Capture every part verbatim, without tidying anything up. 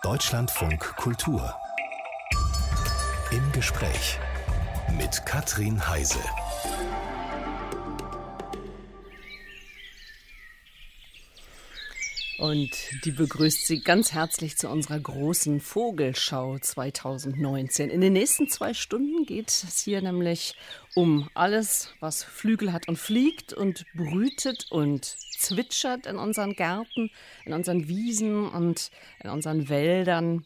Deutschlandfunk Kultur. Im Gespräch mit Katrin Heise. Und die begrüßt Sie ganz herzlich zu unserer großen Vogelschau zwanzig neunzehn. In den nächsten zwei Stunden geht es hier nämlich um alles, was Flügel hat und fliegt und brütet und zwitschert in unseren Gärten, in unseren Wiesen und in unseren Wäldern.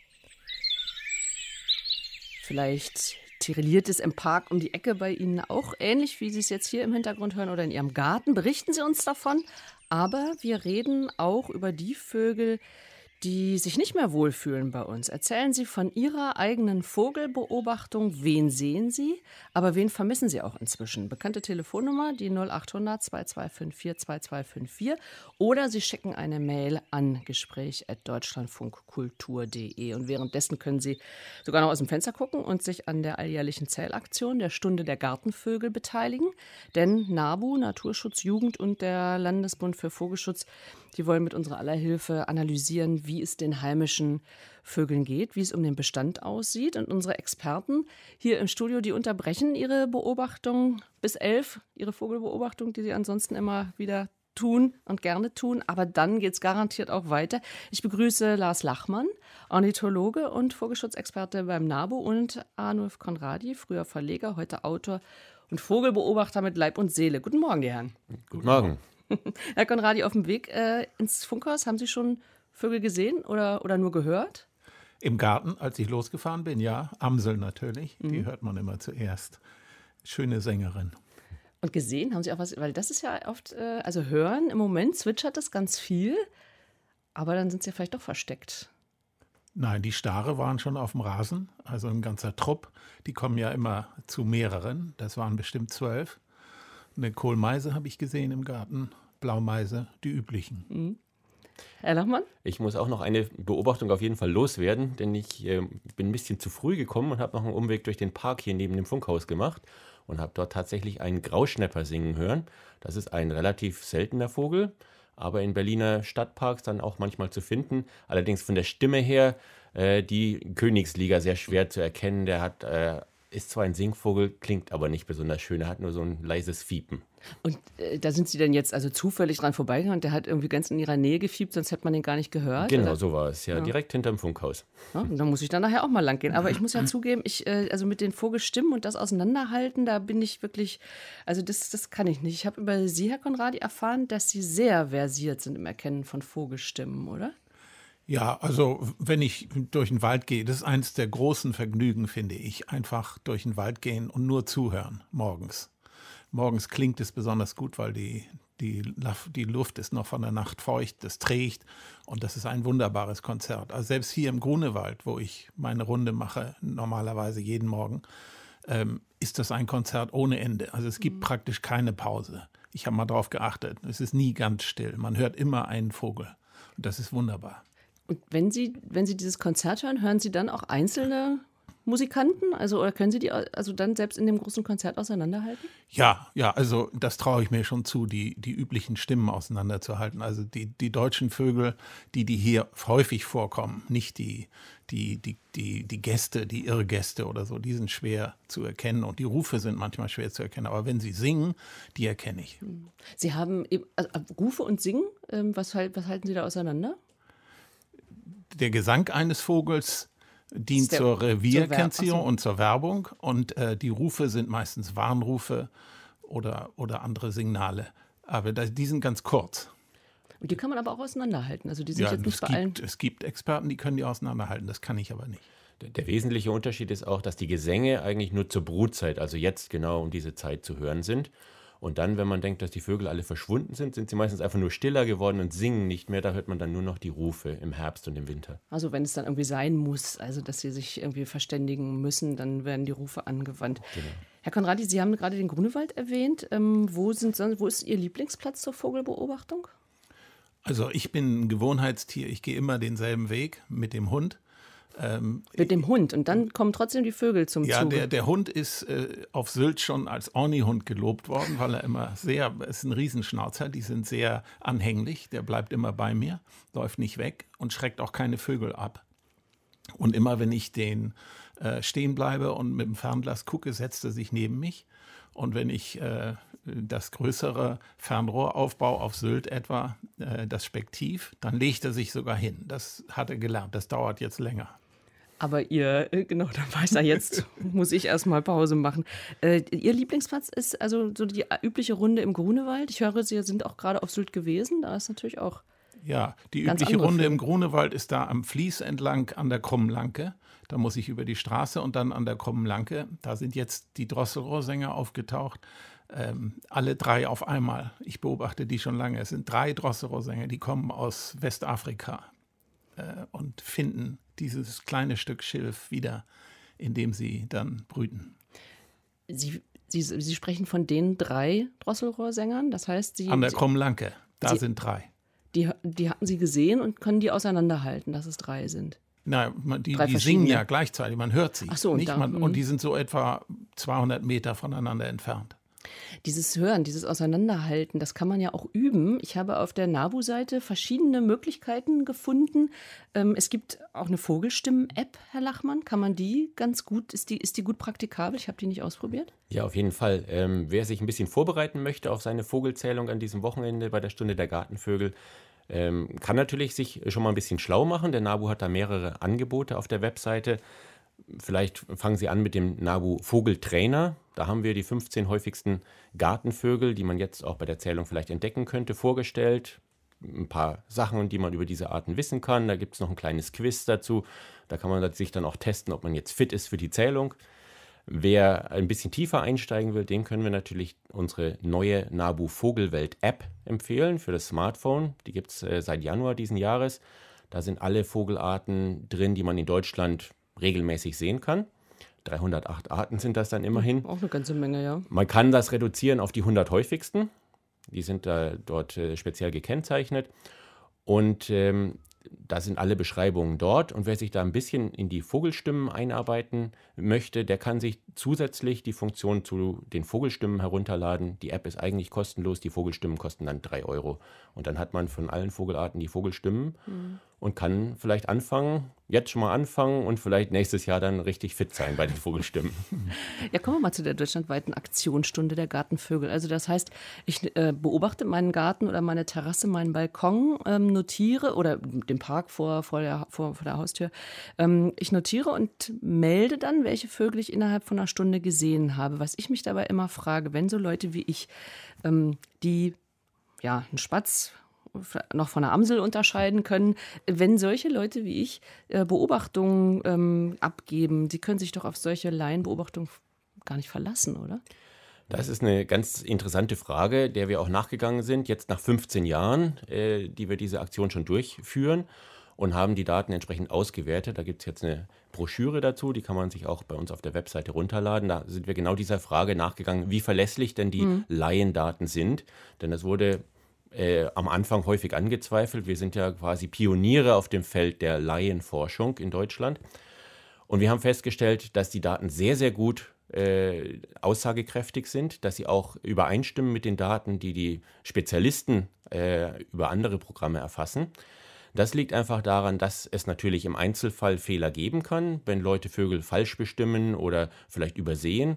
Vielleicht tirilliert es im Park um die Ecke bei Ihnen auch ähnlich, wie Sie es jetzt hier im Hintergrund hören oder in Ihrem Garten. Berichten Sie uns davon. Aber wir reden auch über die Vögel, die sich nicht mehr wohlfühlen bei uns. Erzählen Sie von Ihrer eigenen Vogelbeobachtung. Wen sehen Sie? Aber wen vermissen Sie auch inzwischen? Bekannte Telefonnummer, die null acht hundert zwei zwei fünf vier zwei zwei fünf vier. Oder Sie schicken eine Mail an gespräch at deutschlandfunkkultur punkt de. Und währenddessen können Sie sogar noch aus dem Fenster gucken und sich an der alljährlichen Zählaktion der Stunde der Gartenvögel beteiligen. Denn NABU, Naturschutz, Jugend und der Landesbund für Vogelschutz, die wollen mit unserer aller Hilfe analysieren, wie es den heimischen Vögeln geht, wie es um den Bestand aussieht. Und unsere Experten hier im Studio, die unterbrechen ihre Beobachtung bis elf, ihre Vogelbeobachtung, die sie ansonsten immer wieder tun und gerne tun. Aber dann geht es garantiert auch weiter. Ich begrüße Lars Lachmann, Ornithologe und Vogelschutzexperte beim NABU, und Arnulf Conradi, früher Verleger, heute Autor und Vogelbeobachter mit Leib und Seele. Guten Morgen, die Herren. Guten Morgen. Herr Conradi, auf dem Weg äh, ins Funkhaus, haben Sie schon Vögel gesehen oder, oder nur gehört? Im Garten, als ich losgefahren bin, ja. Amsel natürlich, Mhm. die hört man immer zuerst. Schöne Sängerin. Und gesehen haben Sie auch was, weil das ist ja oft, äh, also hören, im Moment zwitschert es ganz viel, aber dann sind sie ja vielleicht doch versteckt. Nein, die Stare waren schon auf dem Rasen, also ein ganzer Trupp. Die kommen ja immer zu mehreren, das waren bestimmt zwölf. Eine Kohlmeise habe ich gesehen im Garten, Blaumeise, die üblichen. Mhm. Herr Lachmann? Ich muss auch noch eine Beobachtung auf jeden Fall loswerden, denn ich äh, bin ein bisschen zu früh gekommen und habe noch einen Umweg durch den Park hier neben dem Funkhaus gemacht und habe dort tatsächlich einen Grauschnäpper singen hören. Das ist ein relativ seltener Vogel, aber in Berliner Stadtparks dann auch manchmal zu finden. Allerdings von der Stimme her äh, die Königsliga sehr schwer zu erkennen. Der hat, äh, ist zwar ein Singvogel, klingt aber nicht besonders schön. Er hat nur so ein leises Fiepen. Und äh, da sind Sie dann jetzt also zufällig dran vorbeigegangen und der hat irgendwie ganz in Ihrer Nähe gefiebt, sonst hätte man den gar nicht gehört? Genau, oder? so war es. Ja, Ja. direkt hinterm Funkhaus. Ja, und dann muss ich dann nachher auch mal lang gehen. Aber ich muss ja zugeben, ich, äh, also mit den Vogelstimmen und das Auseinanderhalten, da bin ich wirklich, also das, das kann ich nicht. Ich habe über Sie, Herr Conradi, erfahren, dass Sie sehr versiert sind im Erkennen von Vogelstimmen, oder? Ja, also wenn ich durch den Wald gehe, das ist eines der großen Vergnügen, finde ich. Einfach durch den Wald gehen und nur zuhören, morgens. Morgens klingt es besonders gut, weil die, die, die Luft ist noch von der Nacht feucht, das trägt und das ist ein wunderbares Konzert. Also selbst hier im Grunewald, wo ich meine Runde mache, normalerweise jeden Morgen, ähm, ist das ein Konzert ohne Ende. Also es gibt mhm. praktisch keine Pause. Ich habe mal drauf geachtet, es ist nie ganz still. Man hört immer einen Vogel und das ist wunderbar. Und wenn Sie, wenn Sie dieses Konzert hören, hören Sie dann auch einzelne Musikanten? Also, oder können Sie die also dann selbst in dem großen Konzert auseinanderhalten? Ja, ja, also das traue ich mir schon zu, die, die üblichen Stimmen auseinanderzuhalten. Also die, die deutschen Vögel, die, die hier häufig vorkommen, nicht die, die, die, die, die Gäste, die Irrgäste oder so, die sind schwer zu erkennen und die Rufe sind manchmal schwer zu erkennen. Aber wenn sie singen, die erkenne ich. Sie haben eben, also Rufe und Singen, ähm, was, was halten Sie da auseinander? Der Gesang eines Vogels dient der, zur Revierkennzierung zur und zur Werbung und äh, die Rufe sind meistens Warnrufe oder, oder andere Signale. Aber das, die sind ganz kurz. Und die kann man aber auch auseinanderhalten. Also die sind Ja, jetzt nicht es bei gibt, allen. es gibt Experten, die können die auseinanderhalten. Das kann ich aber nicht. Der, der wesentliche Unterschied ist auch, dass die Gesänge eigentlich nur zur Brutzeit, also jetzt genau um diese Zeit zu hören sind. Und dann, wenn man denkt, dass die Vögel alle verschwunden sind, sind sie meistens einfach nur stiller geworden und singen nicht mehr. Da hört man dann nur noch die Rufe im Herbst und im Winter. Also wenn es dann irgendwie sein muss, also dass sie sich irgendwie verständigen müssen, dann werden die Rufe angewandt. Genau. Herr Conradi, Sie haben gerade den Grunewald erwähnt. Ähm, wo, sind, wo ist Ihr Lieblingsplatz zur Vogelbeobachtung? Also ich bin ein Gewohnheitstier. Ich gehe immer denselben Weg mit dem Hund. Ähm, Mit dem Hund. Und dann kommen trotzdem die Vögel zum ja, Zuge. der, der Hund ist äh, auf Sylt schon als Ornihund gelobt worden, weil er immer sehr, ist ein Riesenschnauzer, die sind sehr anhänglich, der bleibt immer bei mir, läuft nicht weg und schreckt auch keine Vögel ab. Und immer wenn ich den äh, stehen bleibe und mit dem Fernglas gucke, setzt er sich neben mich. Und wenn ich äh, das größere Fernrohr aufbaue, auf Sylt etwa, äh, das Spektiv, dann legt er sich sogar hin. Das hat er gelernt, das dauert jetzt länger. Aber ihr, äh, genau, dann weiß er, jetzt muss ich erstmal Pause machen. Äh, ihr Lieblingsplatz ist also so die übliche Runde im Grunewald. Ich höre, Sie sind auch gerade auf Sylt gewesen. Da ist natürlich auch Ja, die ganz übliche andere Runde Vögel. im Grunewald ist da am Fließ entlang an der Krummen Lanke. Da muss ich über die Straße und dann an der Krummen Lanke. Da sind jetzt die Drosselrohrsänger aufgetaucht. Ähm, alle drei auf einmal. Ich beobachte die schon lange. Es sind drei Drosselrohrsänger, die kommen aus Westafrika äh, und finden dieses kleine Stück Schilf wieder, in dem sie dann brüten. Sie, Sie, Sie sprechen von den drei Drosselrohrsängern. Das heißt, Sie, An der Sie, Krummen Lanke, da Sie- sind drei. die, die hatten Sie gesehen und können die auseinanderhalten, dass es drei sind. Na, man, die, Drei die singen verschiedene. ja gleichzeitig, man hört sie. Ach so, und nicht? da- Man, mhm. und die sind so etwa zweihundert Meter voneinander entfernt. Dieses Hören, dieses Auseinanderhalten, das kann man ja auch üben. Ich habe auf der NABU-Seite verschiedene Möglichkeiten gefunden. Ähm, es gibt auch eine Vogelstimmen-App, Herr Lachmann. Kann man die ganz gut, ist die, ist die gut praktikabel? Ich habe die nicht ausprobiert. Ja, auf jeden Fall. Ähm, wer sich ein bisschen vorbereiten möchte auf seine Vogelzählung an diesem Wochenende bei der Stunde der Gartenvögel, ähm, kann natürlich sich schon mal ein bisschen schlau machen. Der NABU hat da mehrere Angebote auf der Webseite. Vielleicht fangen Sie an mit dem NABU Vogeltrainer. Da haben wir die fünfzehn häufigsten Gartenvögel, die man jetzt auch bei der Zählung vielleicht entdecken könnte, vorgestellt. Ein paar Sachen, die man über diese Arten wissen kann. Da gibt es noch ein kleines Quiz dazu. Da kann man sich dann auch testen, ob man jetzt fit ist für die Zählung. Wer ein bisschen tiefer einsteigen will, dem können wir natürlich unsere neue NABU Vogelwelt App empfehlen für das Smartphone. Die gibt es äh, seit Januar diesen Jahres. Da sind alle Vogelarten drin, die man in Deutschland regelmäßig sehen kann. dreihundertacht Arten sind das dann immerhin. Auch eine ganze Menge, ja. Man kann das reduzieren auf die hundert häufigsten. Die sind da dort äh, speziell gekennzeichnet. Und ähm, da sind alle Beschreibungen dort. Und wer sich da ein bisschen in die Vogelstimmen einarbeiten möchte, der kann sich zusätzlich die Funktion zu den Vogelstimmen herunterladen. Die App ist eigentlich kostenlos. Die Vogelstimmen kosten dann drei Euro. Und dann hat man von allen Vogelarten die Vogelstimmen mhm. und kann vielleicht anfangen, jetzt schon mal anfangen und vielleicht nächstes Jahr dann richtig fit sein bei den Vogelstimmen. Ja, kommen wir mal zu der deutschlandweiten Aktionsstunde der Gartenvögel. Also das heißt, ich äh, beobachte meinen Garten oder meine Terrasse, meinen Balkon, ähm, notiere oder den Park vor, vor, der, vor, vor der Haustür. Ähm, ich notiere und melde dann, welche Vögel ich innerhalb von einer Stunde gesehen habe. Was ich mich dabei immer frage, wenn so Leute wie ich, ähm, die ja einen Spatz noch von einer Amsel unterscheiden können, wenn solche Leute wie ich äh, Beobachtungen ähm, abgeben, sie können sich doch auf solche Laienbeobachtungen gar nicht verlassen, oder? Das ist eine ganz interessante Frage, der wir auch nachgegangen sind, jetzt nach fünfzehn Jahren, äh, die wir diese Aktion schon durchführen und haben die Daten entsprechend ausgewertet. Da gibt es jetzt eine Broschüre dazu, die kann man sich auch bei uns auf der Webseite runterladen. Da sind wir genau dieser Frage nachgegangen, wie verlässlich denn die mhm. Laiendaten sind. Denn das wurde äh, am Anfang häufig angezweifelt. Wir sind ja quasi Pioniere auf dem Feld der Laienforschung in Deutschland. Und wir haben festgestellt, dass die Daten sehr, sehr gut äh, aussagekräftig sind, dass sie auch übereinstimmen mit den Daten, die die Spezialisten äh, über andere Programme erfassen. Das liegt einfach daran, dass es natürlich im Einzelfall Fehler geben kann, wenn Leute Vögel falsch bestimmen oder vielleicht übersehen,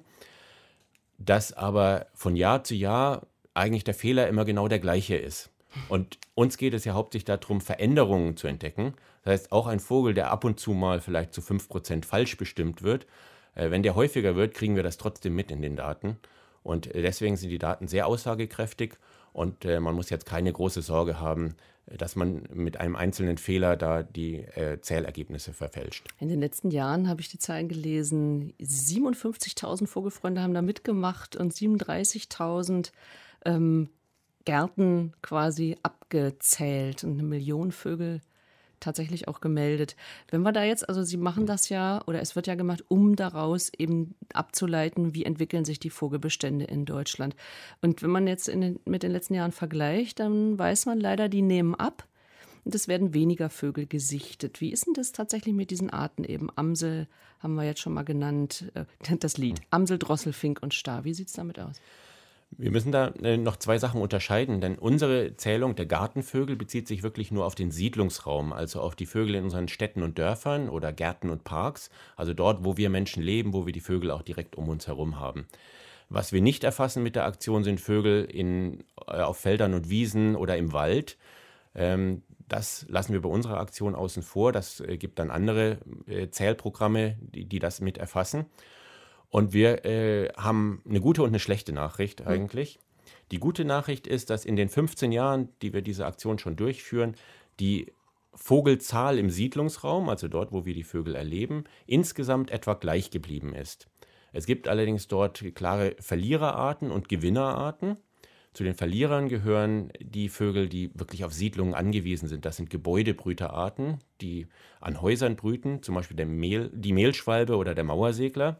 dass aber von Jahr zu Jahr eigentlich der Fehler immer genau der gleiche ist. Und uns geht es ja hauptsächlich darum, Veränderungen zu entdecken. Das heißt, auch ein Vogel, der ab und zu mal vielleicht zu fünf Prozent falsch bestimmt wird, äh, wenn der häufiger wird, kriegen wir das trotzdem mit in den Daten. Und deswegen sind die Daten sehr aussagekräftig und äh, man muss jetzt keine große Sorge haben, dass man mit einem einzelnen Fehler da die äh, Zählergebnisse verfälscht. In den letzten Jahren habe ich die Zahlen gelesen, siebenundfünfzigtausend Vogelfreunde haben da mitgemacht und siebenunddreißigtausend ähm, Gärten quasi abgezählt und eine Million Vögel tatsächlich auch gemeldet. Wenn wir da jetzt, also Sie machen das ja, oder es wird ja gemacht, um daraus eben abzuleiten, wie entwickeln sich die Vogelbestände in Deutschland. Und wenn man jetzt in den, mit den letzten Jahren vergleicht, dann weiß man leider, die nehmen ab. und es werden weniger Vögel gesichtet. Wie ist denn das tatsächlich mit diesen Arten eben? Amsel haben wir jetzt schon mal genannt, äh, das Lied. Amsel, Drossel, Fink und Star. Wie sieht es damit aus? Wir müssen da äh, noch zwei Sachen unterscheiden, denn unsere Zählung der Gartenvögel bezieht sich wirklich nur auf den Siedlungsraum, also auf die Vögel in unseren Städten und Dörfern oder Gärten und Parks, also dort, wo wir Menschen leben, wo wir die Vögel auch direkt um uns herum haben. Was wir nicht erfassen mit der Aktion, sind Vögel in, äh, auf Feldern und Wiesen oder im Wald. Ähm, das lassen wir bei unserer Aktion außen vor. Das äh, gibt dann andere äh, Zählprogramme, die, die das mit erfassen. Und wir äh, haben eine gute und eine schlechte Nachricht eigentlich. Mhm. Die gute Nachricht ist, dass in den fünfzehn Jahren, die wir diese Aktion schon durchführen, die Vogelzahl im Siedlungsraum, also dort, wo wir die Vögel erleben, insgesamt etwa gleich geblieben ist. Es gibt allerdings dort klare Verliererarten und Gewinnerarten. Zu den Verlierern gehören die Vögel, die wirklich auf Siedlungen angewiesen sind. Das sind Gebäudebrüterarten, die an Häusern brüten, zum Beispiel der Mehl, die Mehlschwalbe oder der Mauersegler.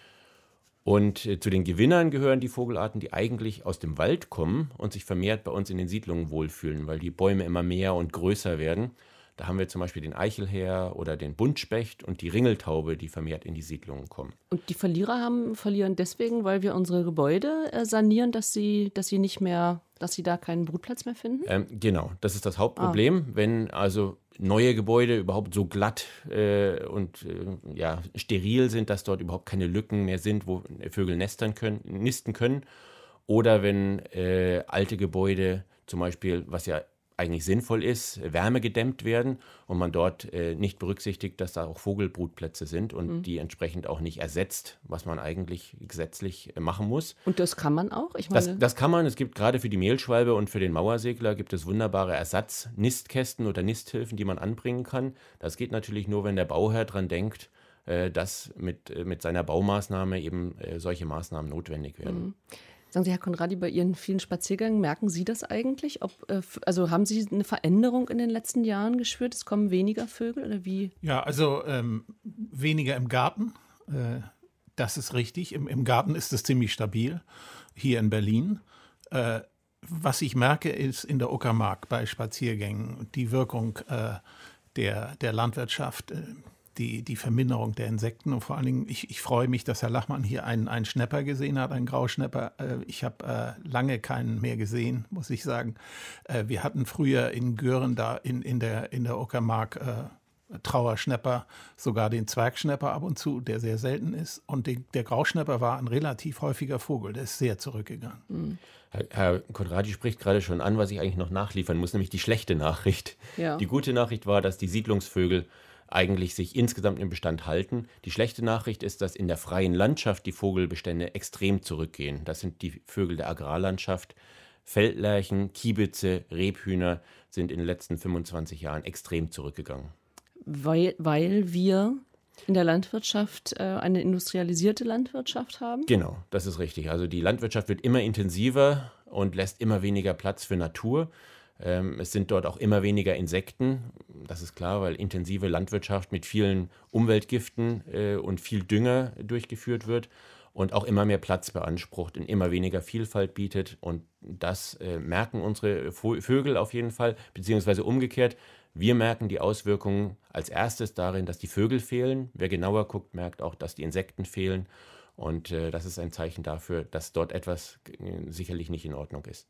Und äh, zu den Gewinnern gehören die Vogelarten, die eigentlich aus dem Wald kommen und sich vermehrt bei uns in den Siedlungen wohlfühlen, weil die Bäume immer mehr und größer werden. Da haben wir zum Beispiel den Eichelhäher oder den Buntspecht und die Ringeltaube, die vermehrt in die Siedlungen kommen. Und die Verlierer haben, verlieren deswegen, weil wir unsere Gebäude äh, sanieren, dass sie, dass sie nicht mehr, dass sie da keinen Brutplatz mehr finden? Ähm, genau, das ist das Hauptproblem. Ah. Wenn also neue Gebäude überhaupt so glatt äh, und äh, ja, steril sind, dass dort überhaupt keine Lücken mehr sind, wo Vögel nestern können, nisten können. Oder wenn äh, alte Gebäude zum Beispiel, was ja eigentlich sinnvoll ist, wärmegedämmt werden und man dort äh, nicht berücksichtigt, dass da auch Vogelbrutplätze sind und mhm. die entsprechend auch nicht ersetzt, was man eigentlich gesetzlich äh, machen muss. Und das kann man auch? Ich meine das, das kann man. Es gibt gerade für die Mehlschwalbe und für den Mauersegler gibt es wunderbare Ersatz-Nistkästen oder Nisthilfen, die man anbringen kann. Das geht natürlich nur, wenn der Bauherr dran denkt, äh, dass mit, äh, mit seiner Baumaßnahme eben äh, solche Maßnahmen notwendig werden. Mhm. Sagen Sie, Herr Conradi, bei Ihren vielen Spaziergängen, merken Sie das eigentlich? Ob, also haben Sie eine Veränderung in den letzten Jahren gespürt? Es kommen weniger Vögel oder wie? Ja, also ähm, weniger im Garten. Äh, das ist richtig. Im, Im Garten ist es ziemlich stabil, hier in Berlin. Äh, was ich merke, ist in der Uckermark bei Spaziergängen die Wirkung äh, der, der Landwirtschaft, äh, Die, die Verminderung der Insekten und vor allen Dingen, ich, ich freue mich, dass Herr Lachmann hier einen, einen Schnepper gesehen hat, einen Grauschnepper. Äh, ich habe äh, lange keinen mehr gesehen, muss ich sagen. Äh, wir hatten früher in Göhren da in, in, der, in der Uckermark äh, Trauerschnepper, sogar den Zwergschnepper ab und zu, der sehr selten ist. Und die, der Grauschnepper war ein relativ häufiger Vogel, der ist sehr zurückgegangen. Mhm. Herr, Herr Conradi spricht gerade schon an, was ich eigentlich noch nachliefern muss, nämlich die schlechte Nachricht. Ja. Die gute Nachricht war, dass die Siedlungsvögel eigentlich sich insgesamt im Bestand halten. Die schlechte Nachricht ist, dass in der freien Landschaft die Vogelbestände extrem zurückgehen. Das sind die Vögel der Agrarlandschaft. Feldlerchen, Kiebitze, Rebhühner sind in den letzten fünfundzwanzig Jahren extrem zurückgegangen. Weil, weil wir in der Landwirtschaft äh, eine industrialisierte Landwirtschaft haben? Genau, das ist richtig. Also die Landwirtschaft wird immer intensiver und lässt immer weniger Platz für Natur. Ähm, es sind dort auch immer weniger Insekten, das ist klar, weil intensive Landwirtschaft mit vielen Umweltgiften äh, und viel Dünger durchgeführt wird und auch immer mehr Platz beansprucht und immer weniger Vielfalt bietet. Und das äh, merken unsere Vögel auf jeden Fall, beziehungsweise umgekehrt. Wir merken die Auswirkungen als erstes darin, dass die Vögel fehlen. Wer genauer guckt, merkt auch, dass die Insekten fehlen. Und äh, das ist ein Zeichen dafür, dass dort etwas äh, sicherlich nicht in Ordnung ist.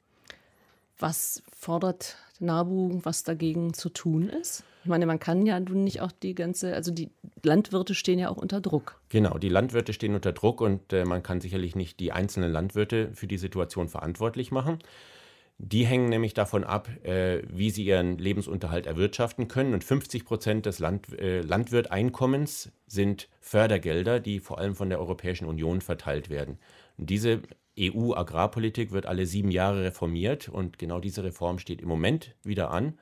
Was fordert NABU, was dagegen zu tun ist? Ich meine, man kann ja nicht auch die ganze, also die Landwirte stehen ja auch unter Druck. Genau, die Landwirte stehen unter Druck und äh, man kann sicherlich nicht die einzelnen Landwirte für die Situation verantwortlich machen. Die hängen nämlich davon ab, äh, wie sie ihren Lebensunterhalt erwirtschaften können. Und fünfzig Prozent des Land, äh, Landwirteinkommens sind Fördergelder, die vor allem von der Europäischen Union verteilt werden. Und diese E U-Agrarpolitik wird alle sieben Jahre reformiert und genau diese Reform steht im Moment wieder an.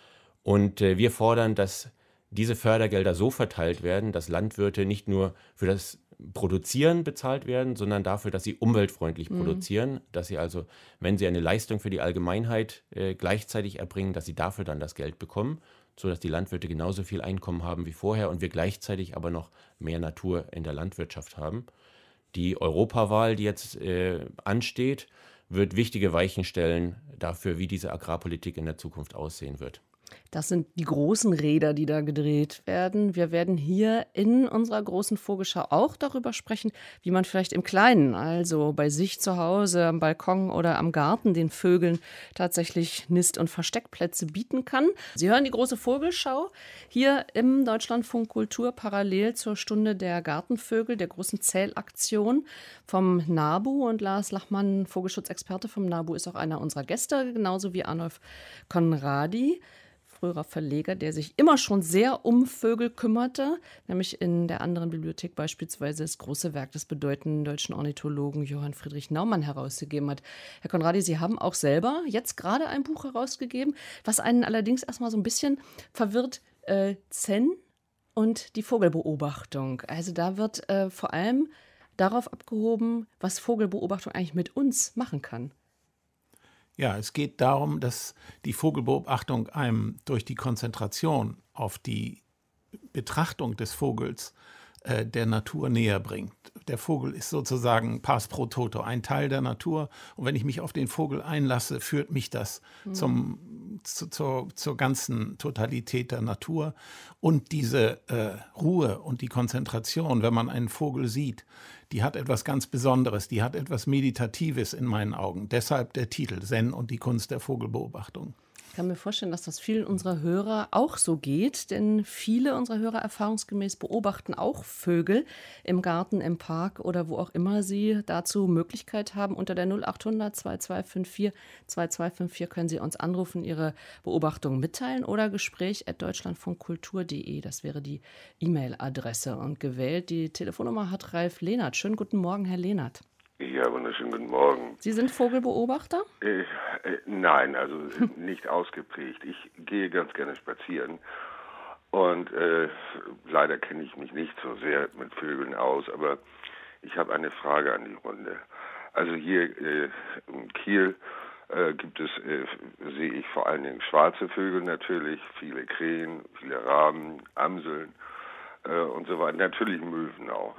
Und äh, wir fordern, dass diese Fördergelder so verteilt werden, dass Landwirte nicht nur für das Produzieren bezahlt werden, sondern dafür, dass sie umweltfreundlich mhm. produzieren, dass sie also, wenn sie eine Leistung für die Allgemeinheit äh, gleichzeitig erbringen, dass sie dafür dann das Geld bekommen, sodass die Landwirte genauso viel Einkommen haben wie vorher und wir gleichzeitig aber noch mehr Natur in der Landwirtschaft haben. Die Europawahl, die jetzt äh, ansteht, wird wichtige Weichen stellen dafür, wie diese Agrarpolitik in der Zukunft aussehen wird. Das sind die großen Räder, die da gedreht werden. Wir werden hier in unserer großen Vogelschau auch darüber sprechen, wie man vielleicht im Kleinen, also bei sich zu Hause, am Balkon oder am Garten, den Vögeln tatsächlich Nist- und Versteckplätze bieten kann. Sie hören die große Vogelschau hier im Deutschlandfunk Kultur parallel zur Stunde der Gartenvögel, der großen Zählaktion vom NABU. Und Lars Lachmann, Vogelschutzexperte vom NABU, ist auch einer unserer Gäste, genauso wie Arnulf Conradi, früherer Verleger, der sich immer schon sehr um Vögel kümmerte, nämlich in der anderen Bibliothek beispielsweise das große Werk des bedeutenden deutschen Ornithologen Johann Friedrich Naumann herausgegeben hat. Herr Conradi, Sie haben auch selber jetzt gerade ein Buch herausgegeben, was einen allerdings erstmal so ein bisschen verwirrt, äh, Zen und die Vogelbeobachtung. Also da wird äh, vor allem darauf abgehoben, was Vogelbeobachtung eigentlich mit uns machen kann. Ja, es geht darum, dass die Vogelbeobachtung einem durch die Konzentration auf die Betrachtung des Vogels äh, der Natur näher bringt. Der Vogel ist sozusagen pars pro toto, ein Teil der Natur. Und wenn ich mich auf den Vogel einlasse, führt mich das mhm. zum, zu, zur, zur ganzen Totalität der Natur. Und diese äh, Ruhe und die Konzentration, wenn man einen Vogel sieht, die hat etwas ganz Besonderes, die hat etwas Meditatives in meinen Augen. Deshalb der Titel Zen und die Kunst der Vogelbeobachtung. Ich kann mir vorstellen, dass das vielen unserer Hörer auch so geht, denn viele unserer Hörer erfahrungsgemäß beobachten auch Vögel im Garten, im Park oder wo auch immer sie dazu Möglichkeit haben. Unter der null acht hundert zwei zwei fünf vier zwei zwei fünf vier können Sie uns anrufen, Ihre Beobachtungen mitteilen oder gespräch at deutschlandfunkkultur punkt de. Das wäre die E-Mail-Adresse. Und gewählt die Telefonnummer hat Ralf Lehnert. Schönen guten Morgen, Herr Lehnert. Ja, wunderschönen guten Morgen. Sie sind Vogelbeobachter? Äh, äh, nein, also nicht ausgeprägt. Ich gehe ganz gerne spazieren und äh, leider kenne ich mich nicht so sehr mit Vögeln aus, aber ich habe eine Frage an die Runde. Also hier äh, in Kiel äh, gibt es, äh, sehe ich vor allen Dingen schwarze Vögel natürlich, viele Krähen, viele Raben, Amseln. Und so weiter. Natürlich Möwen auch.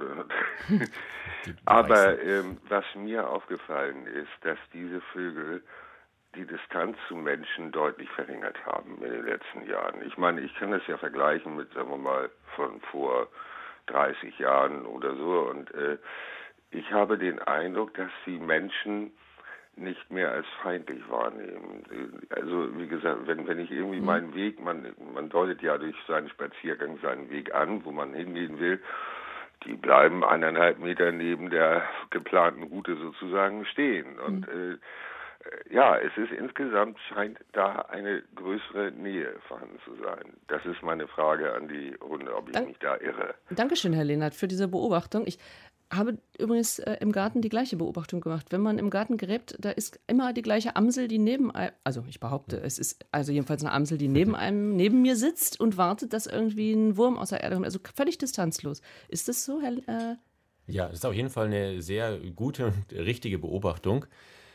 Aber ähm, was mir aufgefallen ist, dass diese Vögel die Distanz zum Menschen deutlich verringert haben in den letzten Jahren. Ich meine, ich kann das ja vergleichen mit, sagen wir mal, von vor dreißig Jahren oder so. Und äh, ich habe den Eindruck, dass die Menschen nicht mehr als feindlich wahrnehmen. Also wie gesagt, wenn wenn ich irgendwie mhm. meinen Weg, man man deutet ja durch seinen Spaziergang seinen Weg an, wo man hingehen will, die bleiben eineinhalb Meter neben der geplanten Route sozusagen stehen. Und mhm. äh, ja, es ist insgesamt, scheint da eine größere Nähe vorhanden zu sein. Das ist meine Frage an die Runde, ob ich Dank, mich da irre. Dankeschön, Herr Lehnert, für diese Beobachtung. Ich habe übrigens äh, im Garten die gleiche Beobachtung gemacht. Wenn man im Garten gräbt, da ist immer die gleiche Amsel, die neben einem, also ich behaupte, es ist also jedenfalls eine Amsel, die neben einem, neben mir sitzt und wartet, dass irgendwie ein Wurm aus der Erde kommt. Also völlig distanzlos. Ist das so, Herr? Äh ja, das ist auf jeden Fall eine sehr gute und richtige Beobachtung.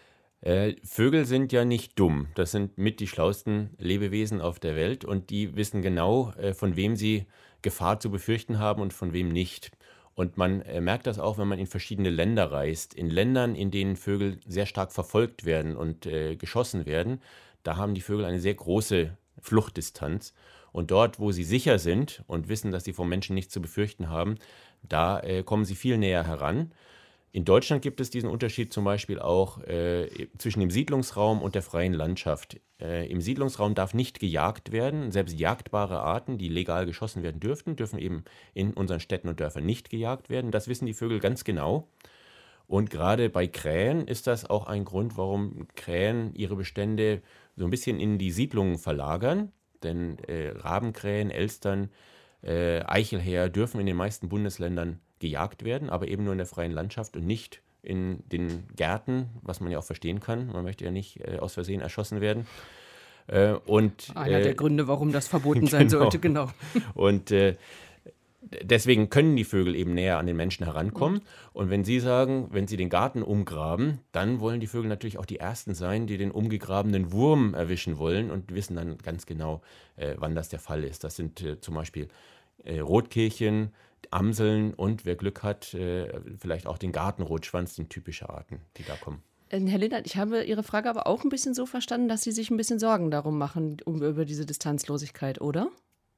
Äh, Vögel sind ja nicht dumm. Das sind mit die schlauesten Lebewesen auf der Welt und die wissen genau, äh, von wem sie Gefahr zu befürchten haben und von wem nicht. Und man äh, merkt das auch, wenn man in verschiedene Länder reist. In Ländern, in denen Vögel sehr stark verfolgt werden und äh, geschossen werden, da haben die Vögel eine sehr große Fluchtdistanz. Und dort, wo sie sicher sind und wissen, dass sie vom Menschen nichts zu befürchten haben, da äh, kommen sie viel näher heran. In Deutschland gibt es diesen Unterschied zum Beispiel auch äh, zwischen dem Siedlungsraum und der freien Landschaft. Äh, Im Siedlungsraum darf nicht gejagt werden. Selbst jagdbare Arten, die legal geschossen werden dürften, dürfen eben in unseren Städten und Dörfern nicht gejagt werden. Das wissen die Vögel ganz genau. Und gerade bei Krähen ist das auch ein Grund, warum Krähen ihre Bestände so ein bisschen in die Siedlungen verlagern. Denn äh, Rabenkrähen, Elstern, äh, Eichelhäher dürfen in den meisten Bundesländern gejagt werden, aber eben nur in der freien Landschaft und nicht in den Gärten, was man ja auch verstehen kann. Man möchte ja nicht äh, aus Versehen erschossen werden. Äh, und, Einer äh, der Gründe, warum das verboten sein genau. sollte, genau. Und äh, deswegen können die Vögel eben näher an den Menschen herankommen. Mhm. Und wenn Sie sagen, wenn Sie den Garten umgraben, dann wollen die Vögel natürlich auch die Ersten sein, die den umgegrabenen Wurm erwischen wollen und wissen dann ganz genau, äh, wann das der Fall ist. Das sind äh, zum Beispiel äh, Rotkehlchen, Amseln und wer Glück hat, äh, vielleicht auch den Gartenrotschwanz, sind typische Arten, die da kommen. Äh, Herr Lindert, ich habe Ihre Frage aber auch ein bisschen so verstanden, dass Sie sich ein bisschen Sorgen darum machen, um, über diese Distanzlosigkeit, oder?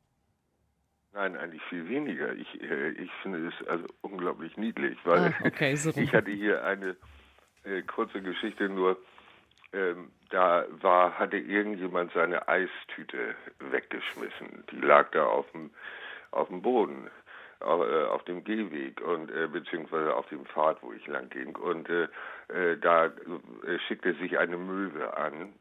Nein, eigentlich viel weniger. Ich, äh, ich finde es also unglaublich niedlich, weil Ah, okay, so rum. ich hatte hier eine äh, kurze Geschichte nur. Ähm, da war, hatte irgendjemand seine Eistüte weggeschmissen. Die lag da auf dem, auf dem Boden, auf, äh, auf dem Gehweg und äh, beziehungsweise auf dem Pfad, wo ich lang ging. Und äh, äh, da äh, schickte sich eine Möwe an,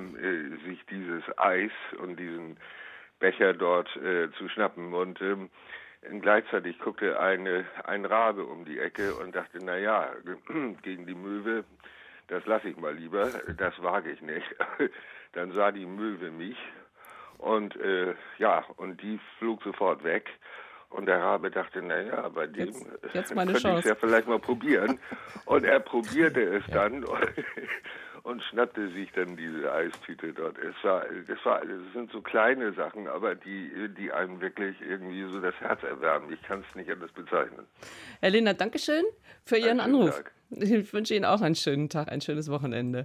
äh, sich dieses Eis und diesen Becher dort äh, zu schnappen. Und ähm, gleichzeitig guckte eine, ein Rabe um die Ecke und dachte, na ja, gegen die Möwe, das lasse ich mal lieber, das wage ich nicht. Dann sah die Möwe mich und äh, ja, und die flog sofort weg. Und der Rabe dachte, naja, bei dem Jetzt, jetzt meine könnte ich es Chance. ja vielleicht mal probieren. Und er probierte es dann und, und schnappte sich dann diese Eistüte dort. Es war, das war, das sind so kleine Sachen, aber die, die einem wirklich irgendwie so das Herz erwärmen. Ich kann es nicht anders bezeichnen. Herr Lindert, Dankeschön für Ihren Einen schönen Anruf. Tag. Ich wünsche Ihnen auch einen schönen Tag, ein schönes Wochenende.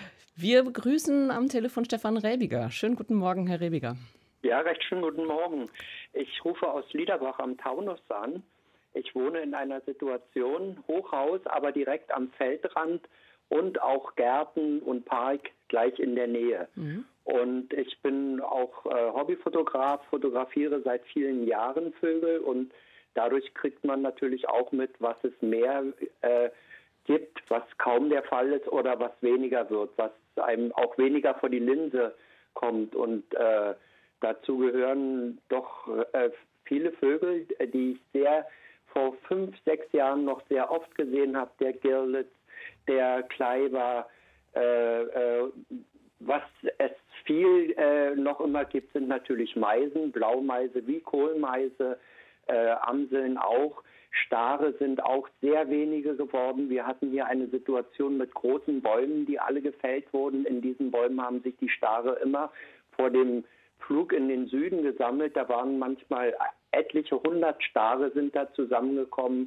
Wir begrüßen am Telefon Stefan Rebiger. Schönen guten Morgen, Herr Rebiger. Ja, recht schönen guten Morgen. Ich rufe aus Liederbach am Taunus an. Ich wohne in einer Situation, Hochhaus, aber direkt am Feldrand und auch Gärten und Park gleich in der Nähe. Mhm. Und ich bin auch äh, Hobbyfotograf, fotografiere seit vielen Jahren Vögel und dadurch kriegt man natürlich auch mit, was es mehr äh, gibt, was kaum der Fall ist oder was weniger wird, was einem auch weniger vor die Linse kommt. Und äh, dazu gehören doch äh, viele Vögel, die ich sehr vor fünf, sechs Jahren noch sehr oft gesehen habe. Der Girlitz, der Kleiber. Äh, äh, was es viel äh, noch immer gibt, sind natürlich Meisen, Blaumeise wie Kohlmeise, äh, Amseln auch. Stare sind auch sehr wenige geworden. Wir hatten hier eine Situation mit großen Bäumen, die alle gefällt wurden. In diesen Bäumen haben sich die Stare immer vor dem Flug in den Süden gesammelt. Da waren manchmal etliche hundert Stare sind da zusammengekommen.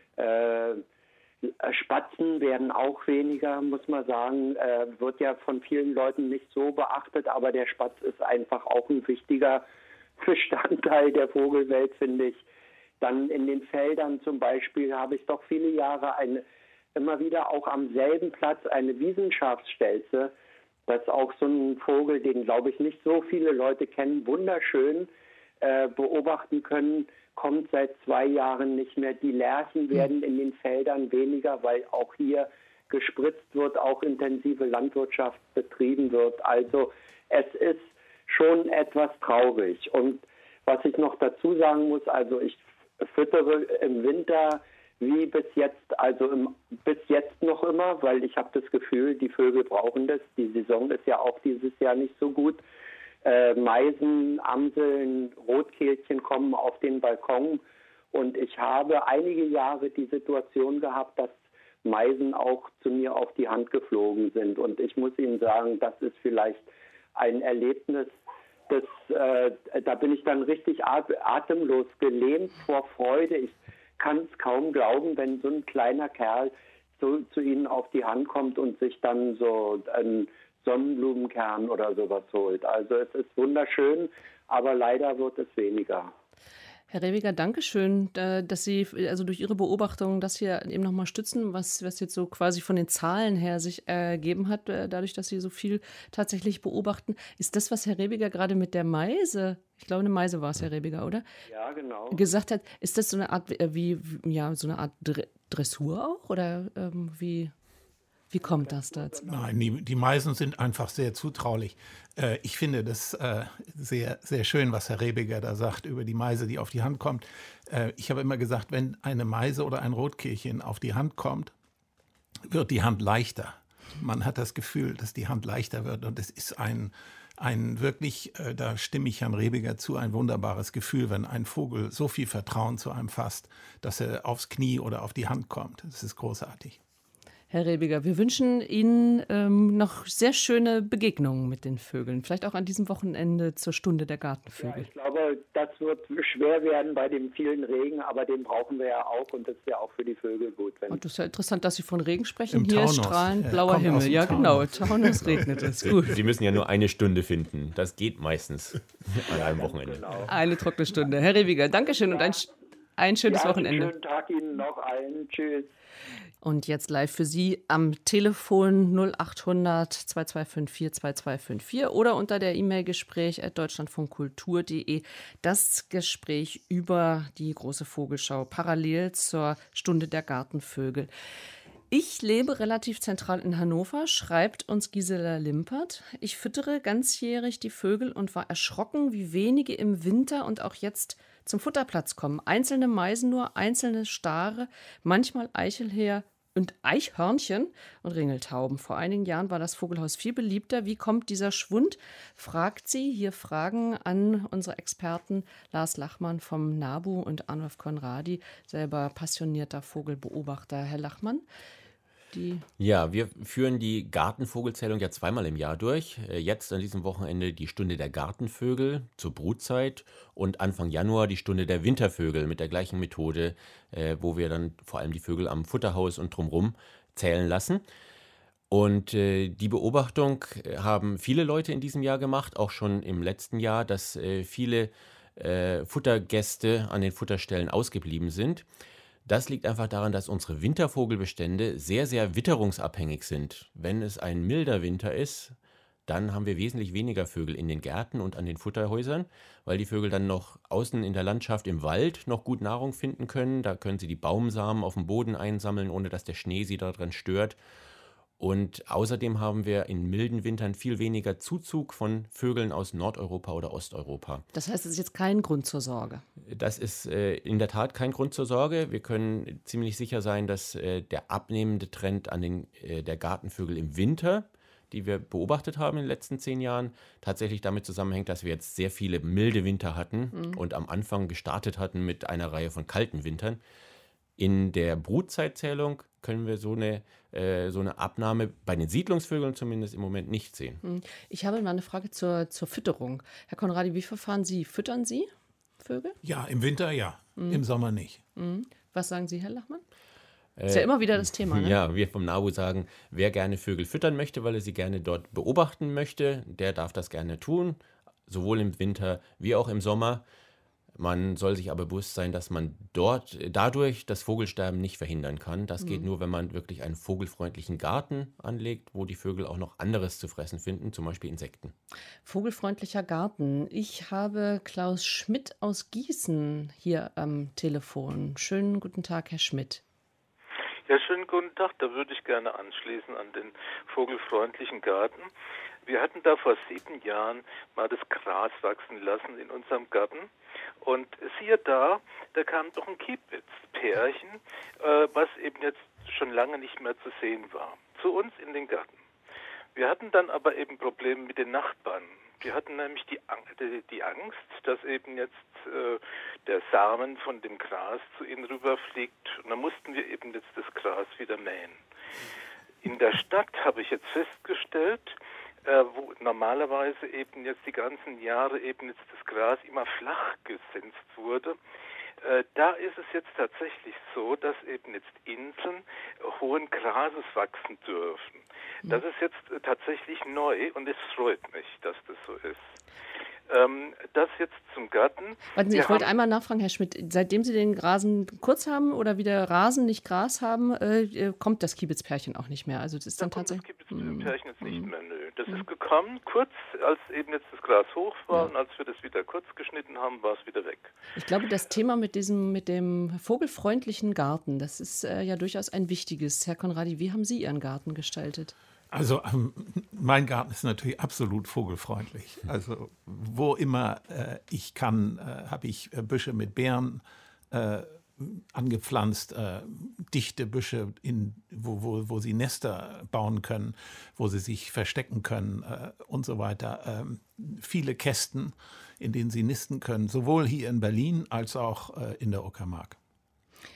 Äh, Spatzen werden auch weniger, muss man sagen. Äh, wird ja von vielen Leuten nicht so beachtet, aber der Spatz ist einfach auch ein wichtiger Bestandteil der Vogelwelt, finde ich. Dann in den Feldern zum Beispiel habe ich doch viele Jahre eine, immer wieder auch am selben Platz eine Wiesenschafsstelze. Das ist auch so ein Vogel, den, glaube ich, nicht so viele Leute kennen, wunderschön äh, beobachten können, kommt seit zwei Jahren nicht mehr. Die Lerchen werden in den Feldern weniger, weil auch hier gespritzt wird, auch intensive Landwirtschaft betrieben wird. Also es ist schon etwas traurig. Und was ich noch dazu sagen muss, also ich füttere im Winter wie bis jetzt, also im, bis jetzt noch immer, weil ich habe das Gefühl, die Vögel brauchen das. Die Saison ist ja auch dieses Jahr nicht so gut. Äh, Meisen, Amseln, Rotkehlchen kommen auf den Balkon und ich habe einige Jahre die Situation gehabt, dass Meisen auch zu mir auf die Hand geflogen sind. Und ich muss Ihnen sagen, das ist vielleicht ein Erlebnis, das, äh, da bin ich dann richtig atemlos, gelähmt vor Freude. Ich kann es kaum glauben, wenn so ein kleiner Kerl so zu Ihnen auf die Hand kommt und sich dann so einen Sonnenblumenkern oder sowas holt. Also es ist wunderschön, aber leider wird es weniger. Herr Rebiger, danke schön, dass Sie also durch Ihre Beobachtungen das hier eben nochmal stützen, was, was jetzt so quasi von den Zahlen her sich ergeben hat, dadurch, dass Sie so viel tatsächlich beobachten. Ist das, was Herr Rebiger gerade mit der Meise, ich glaube eine Meise war es, Herr Rebiger, oder? Ja, genau. Gesagt hat, ist das so eine Art, wie, ja, so eine Art Dressur auch? Oder ähm, wie... Wie kommt das dazu? Nein, die, die Meisen sind einfach sehr zutraulich. Äh, ich finde das äh, sehr, sehr schön, was Herr Rebiger da sagt über die Meise, die auf die Hand kommt. Äh, ich habe immer gesagt, wenn eine Meise oder ein Rotkehlchen auf die Hand kommt, wird die Hand leichter. Man hat das Gefühl, dass die Hand leichter wird. Und es ist ein, ein wirklich, äh, da stimme ich Herrn Rebiger zu, ein wunderbares Gefühl, wenn ein Vogel so viel Vertrauen zu einem fasst, dass er aufs Knie oder auf die Hand kommt. Das ist großartig. Herr Rebiger, wir wünschen Ihnen ähm, noch sehr schöne Begegnungen mit den Vögeln. Vielleicht auch an diesem Wochenende zur Stunde der Gartenvögel. Ja, ich glaube, das wird schwer werden bei dem vielen Regen, aber den brauchen wir ja auch und das ist ja auch für die Vögel gut. Wenn Und das ist ja interessant, dass Sie von Regen sprechen. Im Hier Taunus. ist strahlend Er blauer kommt aus Himmel. dem Ja, genau. Taunus. Taunus regnet es. Gut. Sie müssen ja nur eine Stunde finden. Das geht meistens an einem Wochenende. genau. Eine trockene Stunde. Herr Rebiger, Dankeschön und ein, ein schönes Ja, einen Wochenende. schönen Tag Ihnen noch allen. Tschüss. Und jetzt live für Sie am Telefon null achthundert zwei zwei fünf vier zwei zwei fünf vier oder unter der E-Mail gespräch at deutschlandfunkkultur punkt de das Gespräch über die große Vogelschau parallel zur Stunde der Gartenvögel. Ich lebe relativ zentral in Hannover, schreibt uns Gisela Limpert. Ich füttere ganzjährig die Vögel und war erschrocken, wie wenige im Winter und auch jetzt zum Futterplatz kommen. Einzelne Meisen nur, einzelne Stare, manchmal Eichelhäher und Eichhörnchen und Ringeltauben. Vor einigen Jahren war das Vogelhaus viel beliebter. Wie kommt dieser Schwund? Fragt sie. Hier Fragen an unsere Experten Lars Lachmann vom NABU und Arnulf Conradi, selber passionierter Vogelbeobachter. Herr Lachmann, die Ja, wir führen die Gartenvogelzählung ja zweimal im Jahr durch. Äh, Jetzt an diesem Wochenende die Stunde der Gartenvögel zur Brutzeit und Anfang Januar die Stunde der Wintervögel mit der gleichen Methode, äh, wo wir dann vor allem die Vögel am Futterhaus und drumherum zählen lassen. Und äh, die Beobachtung äh, haben viele Leute in diesem Jahr gemacht, auch schon im letzten Jahr, dass äh, viele äh, Futtergäste an den Futterstellen ausgeblieben sind. Das liegt einfach daran, dass unsere Wintervogelbestände sehr, sehr witterungsabhängig sind. Wenn es ein milder Winter ist, dann haben wir wesentlich weniger Vögel in den Gärten und an den Futterhäusern, weil die Vögel dann noch außen in der Landschaft im Wald noch gut Nahrung finden können. Da können sie die Baumsamen auf dem Boden einsammeln, ohne dass der Schnee sie daran stört. Und außerdem haben wir in milden Wintern viel weniger Zuzug von Vögeln aus Nordeuropa oder Osteuropa. Das heißt, es ist jetzt kein Grund zur Sorge. Das ist äh, in der Tat kein Grund zur Sorge. Wir können ziemlich sicher sein, dass äh, der abnehmende Trend an den, äh, der Gartenvögel im Winter, die wir beobachtet haben in den letzten zehn Jahren, tatsächlich damit zusammenhängt, dass wir jetzt sehr viele milde Winter hatten mhm. und am Anfang gestartet hatten mit einer Reihe von kalten Wintern. In der Brutzeitzählung können wir so eine, äh, so eine Abnahme bei den Siedlungsvögeln zumindest im Moment nicht sehen. Ich habe mal eine Frage zur, zur Fütterung. Herr Conradi, wie verfahren Sie? Füttern Sie Vögel? Ja, im Winter ja, mhm. im Sommer nicht. Mhm. Was sagen Sie, Herr Lachmann? Das ist ja immer wieder das Thema, ne? Ja, wir vom NABU sagen, wer gerne Vögel füttern möchte, weil er sie gerne dort beobachten möchte, der darf das gerne tun, sowohl im Winter wie auch im Sommer. Man soll sich aber bewusst sein, dass man dort dadurch das Vogelsterben nicht verhindern kann. Das geht nur, wenn man wirklich einen vogelfreundlichen Garten anlegt, wo die Vögel auch noch anderes zu fressen finden, zum Beispiel Insekten. Vogelfreundlicher Garten. Ich habe Klaus Schmidt aus Gießen hier am Telefon. Schönen guten Tag, Herr Schmidt. Ja, schönen guten Tag. Da würde ich gerne anschließen an den vogelfreundlichen Garten. Wir hatten da vor sieben Jahren mal das Gras wachsen lassen in unserem Garten. Und siehe da, da kam doch ein Kiebitzpärchen, äh, was eben jetzt schon lange nicht mehr zu sehen war, zu uns in den Garten. Wir hatten dann aber eben Probleme mit den Nachbarn. Die hatten nämlich die, die, die Angst, dass eben jetzt äh, der Samen von dem Gras zu ihnen rüberfliegt. Und dann mussten wir eben jetzt das Gras wieder mähen. In der Stadt habe ich jetzt festgestellt, Äh, wo normalerweise eben jetzt die ganzen Jahre eben jetzt das Gras immer flach gesetzt wurde. Äh, da ist es jetzt tatsächlich so, dass eben jetzt Inseln äh, hohen Grases wachsen dürfen. Das ist jetzt äh, tatsächlich neu und es freut mich, dass das so ist. Ähm, das jetzt zum Garten. Warten Sie, Wir ich wollte haben- einmal nachfragen, Herr Schmidt, seitdem Sie den Rasen kurz haben oder wieder Rasen, nicht Gras haben, äh, kommt das Kiebitzpärchen auch nicht mehr. Also das ist Da dann kommt das tatsächlich. Kiebitzpärchen jetzt nicht mehr, nö. Das ist gekommen, kurz, als eben jetzt das Gras hoch war und als wir das wieder kurz geschnitten haben, war es wieder weg. Ich glaube, das Thema mit diesem, mit dem vogelfreundlichen Garten, das ist äh, ja durchaus ein wichtiges. Herr Conradi, wie haben Sie Ihren Garten gestaltet? Also ähm, mein Garten ist natürlich absolut vogelfreundlich. Also wo immer äh, ich kann, äh, habe ich äh, Büsche mit Beeren äh, angepflanzt, äh, dichte Büsche, in, wo, wo, wo sie Nester bauen können, wo sie sich verstecken können äh, und so weiter. Ähm, viele Kästen, in denen sie nisten können, sowohl hier in Berlin als auch äh, in der Uckermark.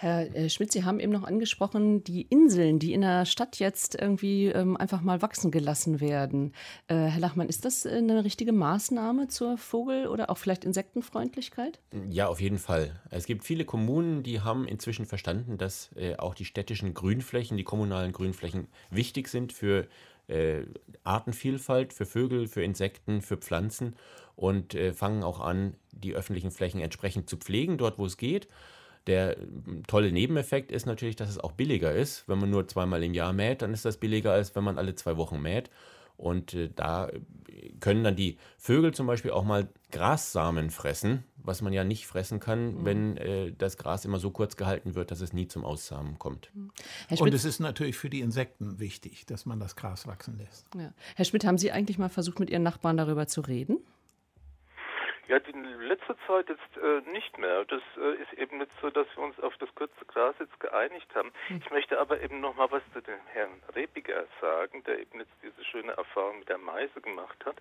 Herr äh, Schmidt, Sie haben eben noch angesprochen, die Inseln, die in der Stadt jetzt irgendwie ähm, einfach mal wachsen gelassen werden. Äh, Herr Lachmann, ist das eine richtige Maßnahme zur Vogel- oder auch vielleicht Insektenfreundlichkeit? Ja, auf jeden Fall. Es gibt viele Kommunen, die haben inzwischen verstanden, dass äh, auch die städtischen Grünflächen, die kommunalen Grünflächen wichtig sind für äh, Artenvielfalt, für Vögel, für Insekten, für Pflanzen und äh, fangen auch an, die öffentlichen Flächen entsprechend zu pflegen, dort wo es geht. Der tolle Nebeneffekt ist natürlich, dass es auch billiger ist. Wenn man nur zweimal im Jahr mäht, dann ist das billiger, als wenn man alle zwei Wochen mäht. Und äh, da können dann die Vögel zum Beispiel auch mal Grassamen fressen, was man ja nicht fressen kann, mhm. wenn äh, das Gras immer so kurz gehalten wird, dass es nie zum Aussamen kommt. Herr Schmidt, und es ist natürlich für die Insekten wichtig, dass man das Gras wachsen lässt. Ja. Herr Schmidt, haben Sie eigentlich mal versucht, mit Ihren Nachbarn darüber zu reden? Ja, in letzter Zeit jetzt äh, nicht mehr. Das äh, ist eben jetzt so, dass wir uns auf das kurze Gras jetzt geeinigt haben. Hm. Ich möchte aber eben noch mal was zu dem Herrn Repiger sagen, der eben jetzt diese schöne Erfahrung mit der Meise gemacht hat.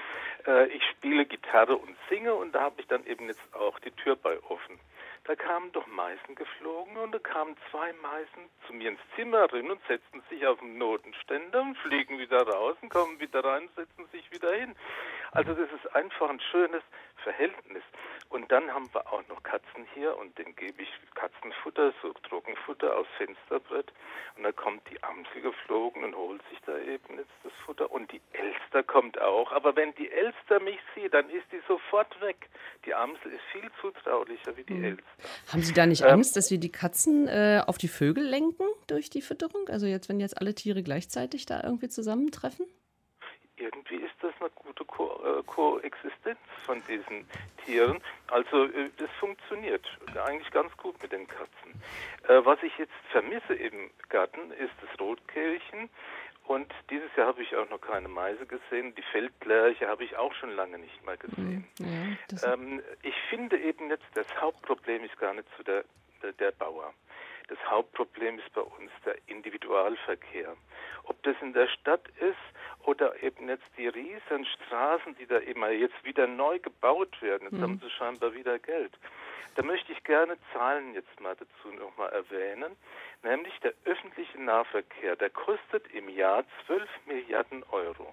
Äh, ich spiele Gitarre und singe und da habe ich dann eben jetzt auch die Tür bei offen. Da kamen doch Meisen geflogen und da kamen zwei Meisen zu mir ins Zimmer rein und setzten sich auf den Notenständer und fliegen wieder raus und kommen wieder rein und setzen sich wieder hin. Also das ist einfach ein schönes Verhältnis. Und dann haben wir auch noch Katzen hier und denen gebe ich Katzenfutter, so Trockenfutter aus Fensterbrett. Und da kommt die Amsel geflogen und holt sich da eben jetzt das Futter. Und die Elster kommt auch. Aber wenn die Elster mich sieht, dann ist die sofort weg. Die Amsel ist viel zutraulicher wie die mhm. Elster. Haben Sie da nicht ähm, Angst, dass Sie die Katzen äh, auf die Vögel lenken durch die Fütterung? Also jetzt, wenn jetzt alle Tiere gleichzeitig da irgendwie zusammentreffen? Irgendwie ist das eine gute Ko- äh, Koexistenz von diesen Tieren. Also äh, das funktioniert eigentlich ganz gut mit den Katzen. Äh, was ich jetzt vermisse im Garten ist das Rotkehlchen. Und dieses Jahr habe ich auch noch keine Meise gesehen. Die Feldlerche habe ich auch schon lange nicht mehr gesehen. Ja, ähm, ich finde eben jetzt, das Hauptproblem ist gar nicht so der, der, der Bauer. Das Hauptproblem ist bei uns der Individualverkehr. Ob das in der Stadt ist oder eben jetzt die riesen Straßen, die da immer jetzt wieder neu gebaut werden. Jetzt mhm. haben sie scheinbar wieder Geld. Da möchte ich gerne Zahlen jetzt mal dazu nochmal erwähnen. Nämlich der öffentliche Nahverkehr, der kostet im Jahr zwölf Milliarden Euro.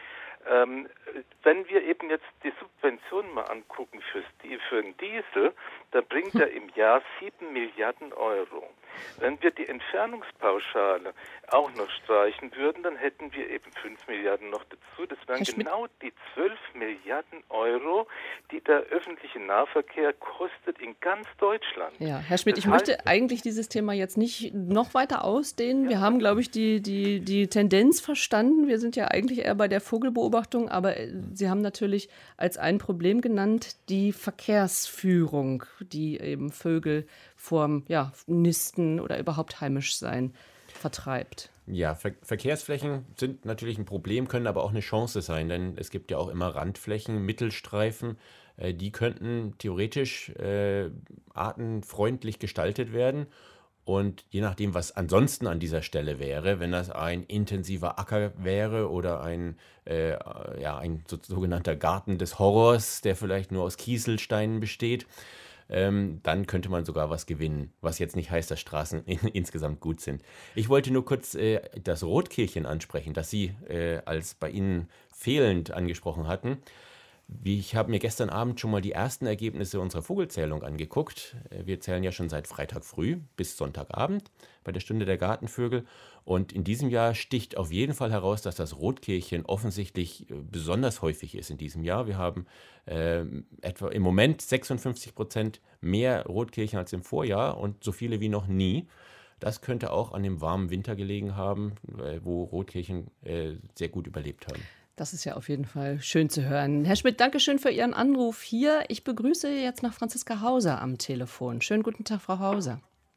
Ähm, wenn wir eben jetzt die Subventionen mal angucken fürs, für den Diesel, dann bringt er im Jahr sieben Milliarden Euro. Wenn wir die Entfernungspauschale auch noch streichen würden, dann hätten wir eben fünf Milliarden noch dazu. Das wären genau die zwölf Milliarden Euro, die der öffentliche Nahverkehr kostet in ganz Deutschland. Ja, Herr Schmidt, das ich heißt, möchte eigentlich dieses Thema jetzt nicht noch weiter ausdehnen. Ja. Wir haben, glaube ich, die, die, die Tendenz verstanden. Wir sind ja eigentlich eher bei der Vogelbeobachtung, aber Sie haben natürlich als ein Problem genannt die Verkehrsführung, die eben Vögel vorm ja, Nisten oder überhaupt heimisch sein vertreibt. Ja, Ver- Verkehrsflächen sind natürlich ein Problem, können aber auch eine Chance sein, denn es gibt ja auch immer Randflächen, Mittelstreifen, äh, die könnten theoretisch äh, artenfreundlich gestaltet werden. Und je nachdem, was ansonsten an dieser Stelle wäre, wenn das ein intensiver Acker wäre oder ein, äh, ja, ein so, sogenannter Garten des Horrors, der vielleicht nur aus Kieselsteinen besteht, ähm, dann könnte man sogar was gewinnen, was jetzt nicht heißt, dass Straßen in, insgesamt gut sind. Ich wollte nur kurz äh, das Rotkehlchen ansprechen, das Sie äh, als bei Ihnen fehlend angesprochen hatten. Wie Ich habe mir gestern Abend schon mal die ersten Ergebnisse unserer Vogelzählung angeguckt. Wir zählen ja schon seit Freitag früh bis Sonntagabend bei der Stunde der Gartenvögel. Und in diesem Jahr sticht auf jeden Fall heraus, dass das Rotkehlchen offensichtlich besonders häufig ist in diesem Jahr. Wir haben äh, etwa im Moment sechsundfünfzig Prozent mehr Rotkehlchen als im Vorjahr und so viele wie noch nie. Das könnte auch an dem warmen Winter gelegen haben, wo Rotkehlchen äh, sehr gut überlebt haben. Das ist ja auf jeden Fall schön zu hören. Herr Schmidt, danke schön für Ihren Anruf hier. Ich begrüße jetzt noch Franziska Hauser am Telefon. Schönen guten Tag, Frau Hauser.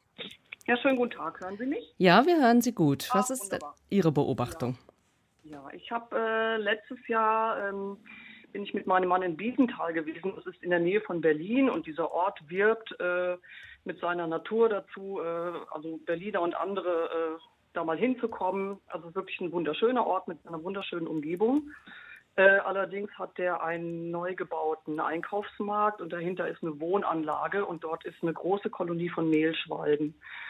Ja, schönen guten Tag. Hören Sie mich? Ja, wir hören Sie gut. Was ah, ist wunderbar. Ihre Beobachtung? Ja, ja ich habe äh, letztes Jahr ähm, bin ich mit meinem Mann in Biesenthal gewesen. Das ist in der Nähe von Berlin und dieser Ort wirbt äh, mit seiner Natur dazu, äh, also Berliner und andere, äh, da mal hinzukommen. Also wirklich ein wunderschöner Ort mit einer wunderschönen Umgebung. Äh, allerdings hat der einen neu gebauten Einkaufsmarkt und dahinter ist eine Wohnanlage und dort ist eine große Kolonie von Mehlschwalben.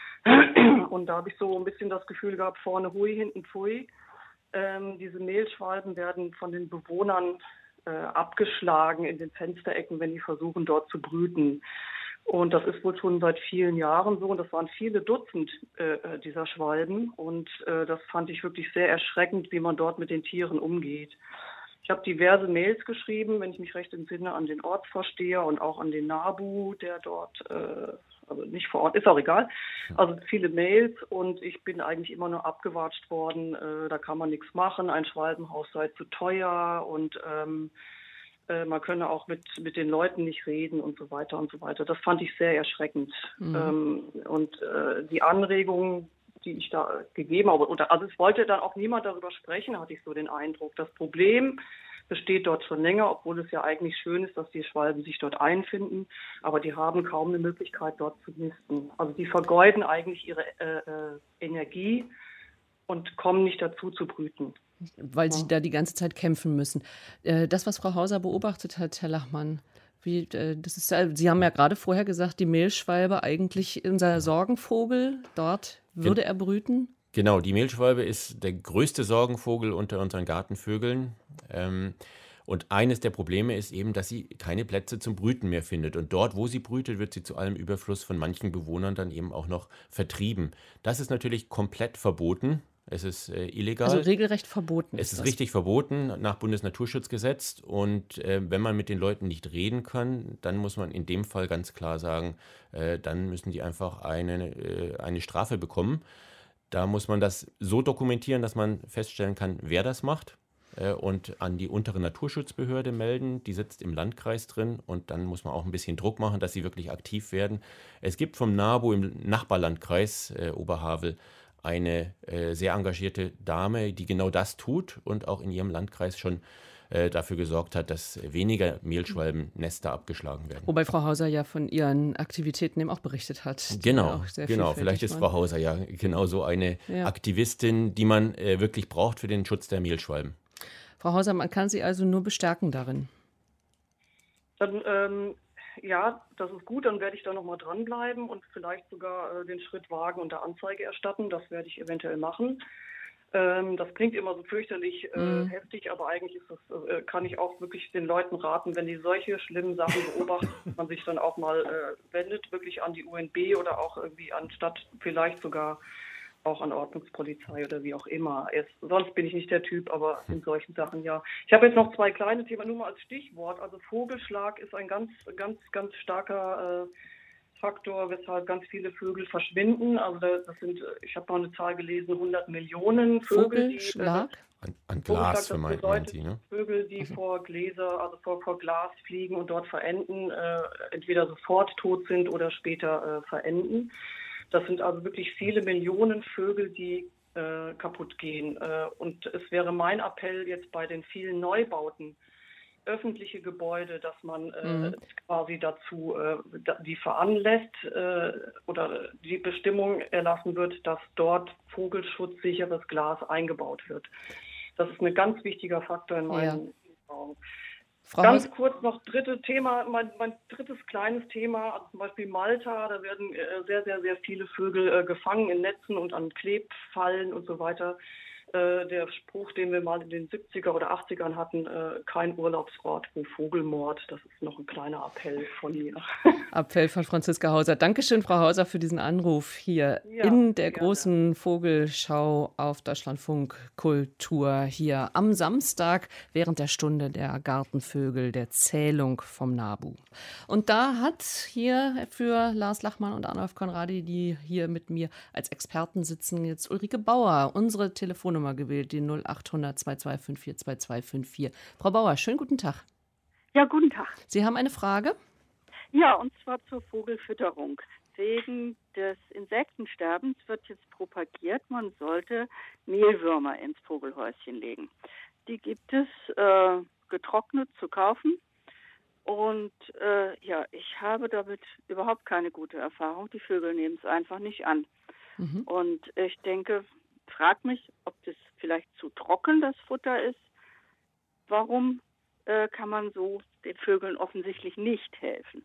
Und da habe ich so ein bisschen das Gefühl gehabt, vorne hui, hinten pfui. Ähm, diese Mehlschwalben werden von den Bewohnern äh, abgeschlagen in den Fensterecken, wenn die versuchen, dort zu brüten. Und das ist wohl schon seit vielen Jahren so. Und das waren viele Dutzend äh, dieser Schwalben. Und äh, das fand ich wirklich sehr erschreckend, wie man dort mit den Tieren umgeht. Ich habe diverse Mails geschrieben, wenn ich mich recht entsinne, an den Ortsvorsteher und auch an den NABU, der dort, äh, also nicht vor Ort, ist auch egal. Also viele Mails und ich bin eigentlich immer nur abgewatscht worden. Äh, da kann man nichts machen, ein Schwalbenhaus sei zu teuer und ähm, äh, man könne auch mit, mit den Leuten nicht reden und so weiter und so weiter. Das fand ich sehr erschreckend. Mhm. Ähm, und äh, die Anregungen, die ich da gegeben habe. Oder, also es wollte dann auch niemand darüber sprechen, hatte ich so den Eindruck. Das Problem besteht dort schon länger, obwohl es ja eigentlich schön ist, dass die Schwalben sich dort einfinden. Aber die haben kaum eine Möglichkeit, dort zu nisten. Also die vergeuden eigentlich ihre äh, äh, Energie und kommen nicht dazu zu brüten. Weil sie ja. da die ganze Zeit kämpfen müssen. Äh, das, was Frau Hauser beobachtet hat, Herr Lachmann, Wie, das ist, Sie haben ja gerade vorher gesagt, die Mehlschwalbe eigentlich unser Sorgenvogel, dort würde er brüten? Genau, die Mehlschwalbe ist der größte Sorgenvogel unter unseren Gartenvögeln. Ähm, und eines der Probleme ist eben, dass sie keine Plätze zum Brüten mehr findet. Und dort, wo sie brütet, wird sie zu allem Überfluss von manchen Bewohnern dann eben auch noch vertrieben. Das ist natürlich komplett verboten. Es ist äh, illegal. Also regelrecht verboten. Es ist das. richtig verboten nach Bundesnaturschutzgesetz. Und äh, wenn man mit den Leuten nicht reden kann, dann muss man in dem Fall ganz klar sagen, äh, dann müssen die einfach eine, äh, eine Strafe bekommen. Da muss man das so dokumentieren, dass man feststellen kann, wer das macht äh, und an die untere Naturschutzbehörde melden. Die sitzt im Landkreis drin und dann muss man auch ein bisschen Druck machen, dass sie wirklich aktiv werden. Es gibt vom NABU im Nachbarlandkreis äh, Oberhavel eine äh, sehr engagierte Dame, die genau das tut und auch in ihrem Landkreis schon äh, dafür gesorgt hat, dass weniger Mehlschwalbennester abgeschlagen werden. Wobei Frau Hauser ja von ihren Aktivitäten eben auch berichtet hat. Genau, auch sehr genau. Vielleicht ist Frau Hauser ja genau so eine ja. Aktivistin, die man äh, wirklich braucht für den Schutz der Mehlschwalben. Frau Hauser, man kann Sie also nur bestärken darin. Dann ähm Ja, das ist gut, dann werde ich da nochmal dranbleiben und vielleicht sogar äh, den Schritt wagen und da Anzeige erstatten. Das werde ich eventuell machen. Ähm, das klingt immer so fürchterlich äh, mhm. heftig, aber eigentlich ist das, äh, kann ich auch wirklich den Leuten raten, wenn die solche schlimmen Sachen beobachten, dass man sich dann auch mal äh, wendet, wirklich an die U N B oder auch irgendwie anstatt vielleicht sogar auch an Ordnungspolizei oder wie auch immer. Erst, sonst bin ich nicht der Typ, aber in solchen Sachen ja. Ich habe jetzt noch zwei kleine Themen, nur mal als Stichwort. Also Vogelschlag ist ein ganz, ganz, ganz starker äh, Faktor, weshalb ganz viele Vögel verschwinden. Also das sind, ich habe mal eine Zahl gelesen, hundert Millionen Vögel, Vogelschlag? die äh, an, an Glas vermeint man sie, ne? Vögel, die also. vor Gläser, also vor, vor Glas fliegen und dort verenden, äh, entweder sofort tot sind oder später äh, verenden. Das sind also wirklich viele Millionen Vögel, die äh, kaputt gehen. Äh, und es wäre mein Appell jetzt bei den vielen Neubauten, öffentliche Gebäude, dass man äh, mhm. quasi dazu äh, die veranlässt äh, oder die Bestimmung erlassen wird, dass dort vogelschutzsicheres Glas eingebaut wird. Das ist ein ganz wichtiger Faktor in meinem Raum. Ja. Frau Ganz Haus- kurz noch dritte Thema, mein, mein drittes kleines Thema, also zum Beispiel Malta, da werden äh, sehr, sehr, sehr viele Vögel äh, gefangen in Netzen und an Klebfallen und so weiter. Äh, der Spruch, den wir mal in den siebziger oder achtzigern hatten, äh, kein Urlaubsort wo Vogelmord, das ist noch ein kleiner Appell von mir. Appell von Franziska Hauser. Dankeschön, Frau Hauser, für diesen Anruf hier Ja, in der gerne. großen Vogelschau auf Deutschlandfunk Kultur hier am Samstag während der Stunde der Gartenvögel, der Zählung vom NABU. Und da hat hier für Lars Lachmann und Arnulf Conradi, die hier mit mir als Experten sitzen, jetzt Ulrike Bauer, unsere Telefonnummer gewählt, die null acht hundert zwei zwei fünf vier zwei zwei fünf vier. Frau Bauer, schönen guten Tag. Ja, guten Tag. Sie haben eine Frage? Ja, und zwar zur Vogelfütterung. Wegen des Insektensterbens wird jetzt propagiert, man sollte Mehlwürmer ins Vogelhäuschen legen. Die gibt es äh, getrocknet zu kaufen. Und äh, ja, ich habe damit überhaupt keine gute Erfahrung. Die Vögel nehmen es einfach nicht an. Mhm. Und ich denke, frage mich, ob das vielleicht zu trocken das Futter ist. warum äh, kann man so den Vögeln offensichtlich nicht helfen?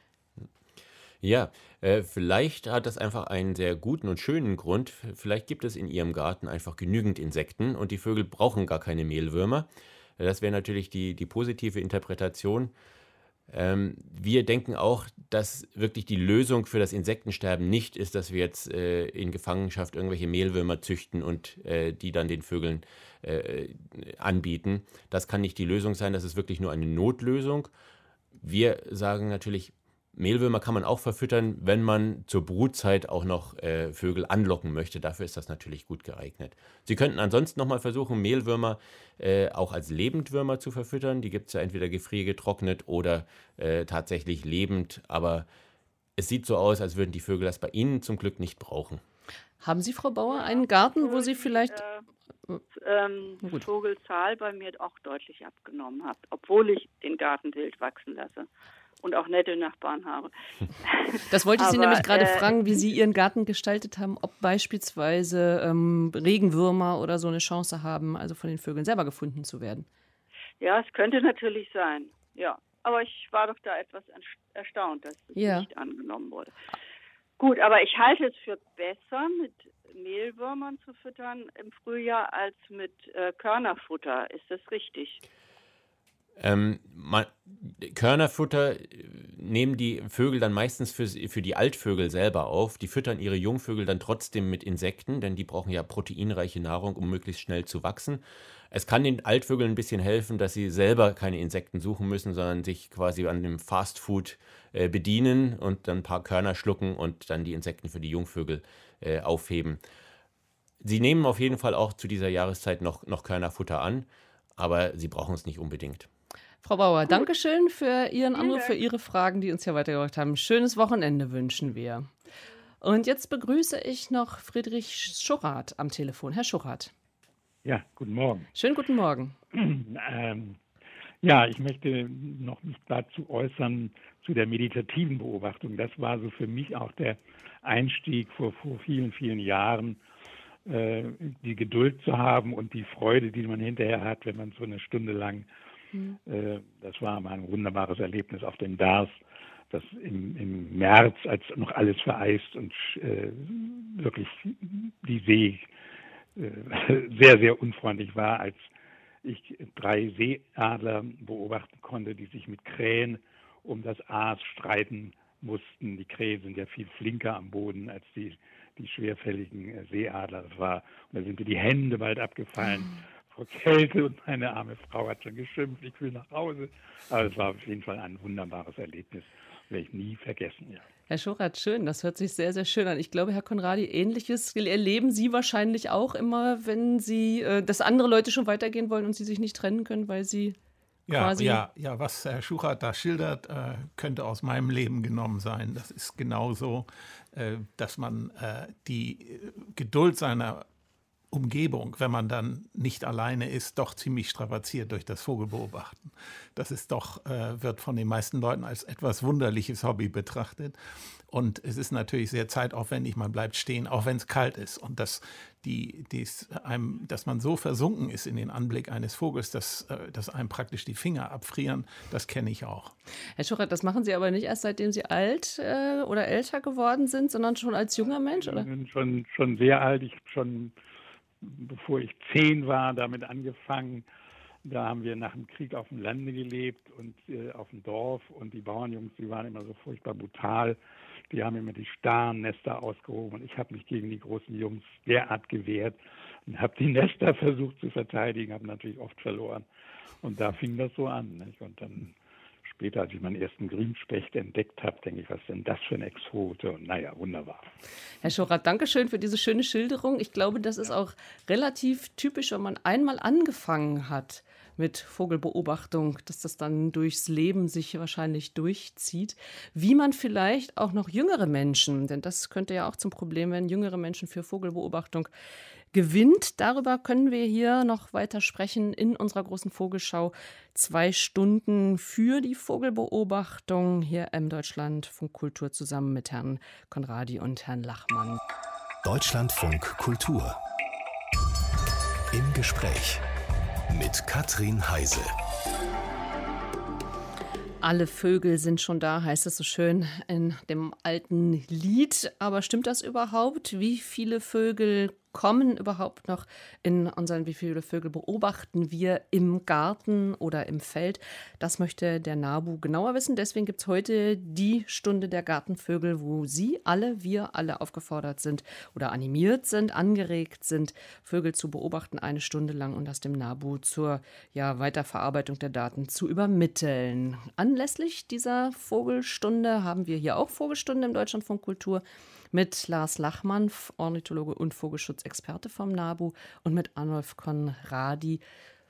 Ja, äh, vielleicht hat das einfach einen sehr guten und schönen Grund. Vielleicht gibt es in Ihrem Garten einfach genügend Insekten und die Vögel brauchen gar keine Mehlwürmer. Das wäre natürlich die, die positive Interpretation. Ähm, wir denken auch, dass wirklich die Lösung für das Insektensterben nicht ist, dass wir jetzt äh, in Gefangenschaft irgendwelche Mehlwürmer züchten und äh, die dann den Vögeln äh, anbieten. Das kann nicht die Lösung sein, das ist wirklich nur eine Notlösung. Wir sagen natürlich, Mehlwürmer kann man auch verfüttern, wenn man zur Brutzeit auch noch äh, Vögel anlocken möchte. Dafür ist das natürlich gut geeignet. Sie könnten ansonsten nochmal versuchen, Mehlwürmer äh, auch als Lebendwürmer zu verfüttern. Die gibt es ja entweder gefriergetrocknet oder äh, tatsächlich lebend. Aber es sieht so aus, als würden die Vögel das bei Ihnen zum Glück nicht brauchen. Haben Sie, Frau Bauer, einen Garten, wo Sie vielleicht... Äh, ähm, Vogelzahl bei mir auch deutlich abgenommen hat, obwohl ich den Garten wild wachsen lasse. Und auch nette Nachbarn habe. Das wollte ich Sie Aber, nämlich gerade äh, fragen, wie Sie Ihren Garten gestaltet haben, ob beispielsweise ähm, Regenwürmer oder so eine Chance haben, also von den Vögeln selber gefunden zu werden. Ja, es könnte natürlich sein, ja. Aber ich war doch da etwas erstaunt, dass es ja. nicht angenommen wurde. Gut, aber ich halte es für besser, mit Mehlwürmern zu füttern im Frühjahr als mit äh, Körnerfutter. Ist das richtig? Ähm, man, Körnerfutter nehmen die Vögel dann meistens für, für die Altvögel selber auf. Die füttern ihre Jungvögel dann trotzdem mit Insekten, denn die brauchen ja proteinreiche Nahrung, um möglichst schnell zu wachsen. Es kann den Altvögeln ein bisschen helfen, dass sie selber keine Insekten suchen müssen, sondern sich quasi an dem Fastfood äh, bedienen und dann ein paar Körner schlucken und dann die Insekten für die Jungvögel äh, aufheben. Sie nehmen auf jeden Fall auch zu dieser Jahreszeit noch, noch Körnerfutter an, aber sie brauchen es nicht unbedingt. Frau Bauer, danke schön für Ihren Anruf, für Ihre Fragen, die uns hier weitergebracht haben. Schönes Wochenende wünschen wir. Und jetzt begrüße ich noch Friedrich Schurrath am Telefon. Herr Schurrath. Ja, guten Morgen. Schönen guten Morgen. Ähm, ja, ich möchte noch mich dazu äußern, zu der meditativen Beobachtung. Das war so für mich auch der Einstieg vor, vor vielen, vielen Jahren, äh, die Geduld zu haben und die Freude, die man hinterher hat, wenn man so eine Stunde lang Das war mal ein wunderbares Erlebnis auf dem Dars, das im, im März, als noch alles vereist und äh, wirklich die See äh, sehr, sehr unfreundlich war, als ich drei Seeadler beobachten konnte, die sich mit Krähen um das Aas streiten mussten. Die Krähen sind ja viel flinker am Boden als die, die schwerfälligen Seeadler. Das war, und da sind mir die Hände bald abgefallen. Vor Kälte und meine arme Frau hat schon geschimpft, ich will nach Hause. Aber es war auf jeden Fall ein wunderbares Erlebnis, werde ich nie vergessen. Ja. Herr Schurrath, schön, das hört sich sehr, sehr schön an. Ich glaube, Herr Conradi, Ähnliches erleben Sie wahrscheinlich auch immer, wenn Sie, äh, dass andere Leute schon weitergehen wollen und Sie sich nicht trennen können, weil Sie ja, quasi... Ja, ja, was Herr Schurrath da schildert, äh, könnte aus meinem Leben genommen sein. Das ist genauso, äh, dass man äh, die Geduld seiner Umgebung, wenn man dann nicht alleine ist, doch ziemlich strapaziert durch das Vogelbeobachten. Das ist doch, äh, wird von den meisten Leuten als etwas wunderliches Hobby betrachtet. Und es ist natürlich sehr zeitaufwendig, man bleibt stehen, auch wenn es kalt ist. Und dass, die, dies einem, dass man so versunken ist in den Anblick eines Vogels, dass, äh, dass einem praktisch die Finger abfrieren, das kenne ich auch. Herr Schurrath, das machen Sie aber nicht erst seitdem Sie alt äh, oder älter geworden sind, sondern schon als junger Mensch, oder? Ich bin schon, schon sehr alt, ich schon... Bevor ich zehn war, damit angefangen. Da haben wir nach dem Krieg auf dem Lande gelebt und äh, auf dem Dorf. Und die Bauernjungs, die waren immer so furchtbar brutal. Die haben immer die starren Nester ausgehoben. Und ich habe mich gegen die großen Jungs derart gewehrt und habe die Nester versucht zu verteidigen, habe natürlich oft verloren. Und da fing das so an. Nicht? Und dann später, als ich meinen ersten Grünspecht entdeckt habe, denke ich, was ist denn das für ein Exote? Und naja, wunderbar. Herr Schurrath, danke schön für diese schöne Schilderung. Ich glaube, das ist auch relativ typisch, wenn man einmal angefangen hat mit Vogelbeobachtung, dass das dann durchs Leben sich wahrscheinlich durchzieht. Wie man vielleicht auch noch jüngere Menschen, denn das könnte ja auch zum Problem werden, jüngere Menschen für Vogelbeobachtung gewinnt. Darüber können wir hier noch weiter sprechen in unserer großen Vogelschau. Zwei Stunden für die Vogelbeobachtung hier im Deutschlandfunk Kultur zusammen mit Herrn Conradi und Herrn Lachmann. Deutschlandfunk Kultur. Im Gespräch mit Katrin Heise. Alle Vögel sind schon da, heißt es so schön in dem alten Lied. Aber stimmt das überhaupt? Wie viele Vögel kommen überhaupt noch in unseren, wie viele Vögel beobachten wir im Garten oder im Feld? Das möchte der NABU genauer wissen. Deswegen gibt es heute die Stunde der Gartenvögel, wo Sie alle, wir alle aufgefordert sind oder animiert sind, angeregt sind, Vögel zu beobachten eine Stunde lang und das dem NABU zur ja, Weiterverarbeitung der Daten zu übermitteln. Anlässlich dieser Vogelstunde haben wir hier auch Vogelstunde im Deutschlandfunk Kultur mit Lars Lachmann, Ornithologe und Vogelschutzexperte vom NABU, und mit Arnulf Conradi,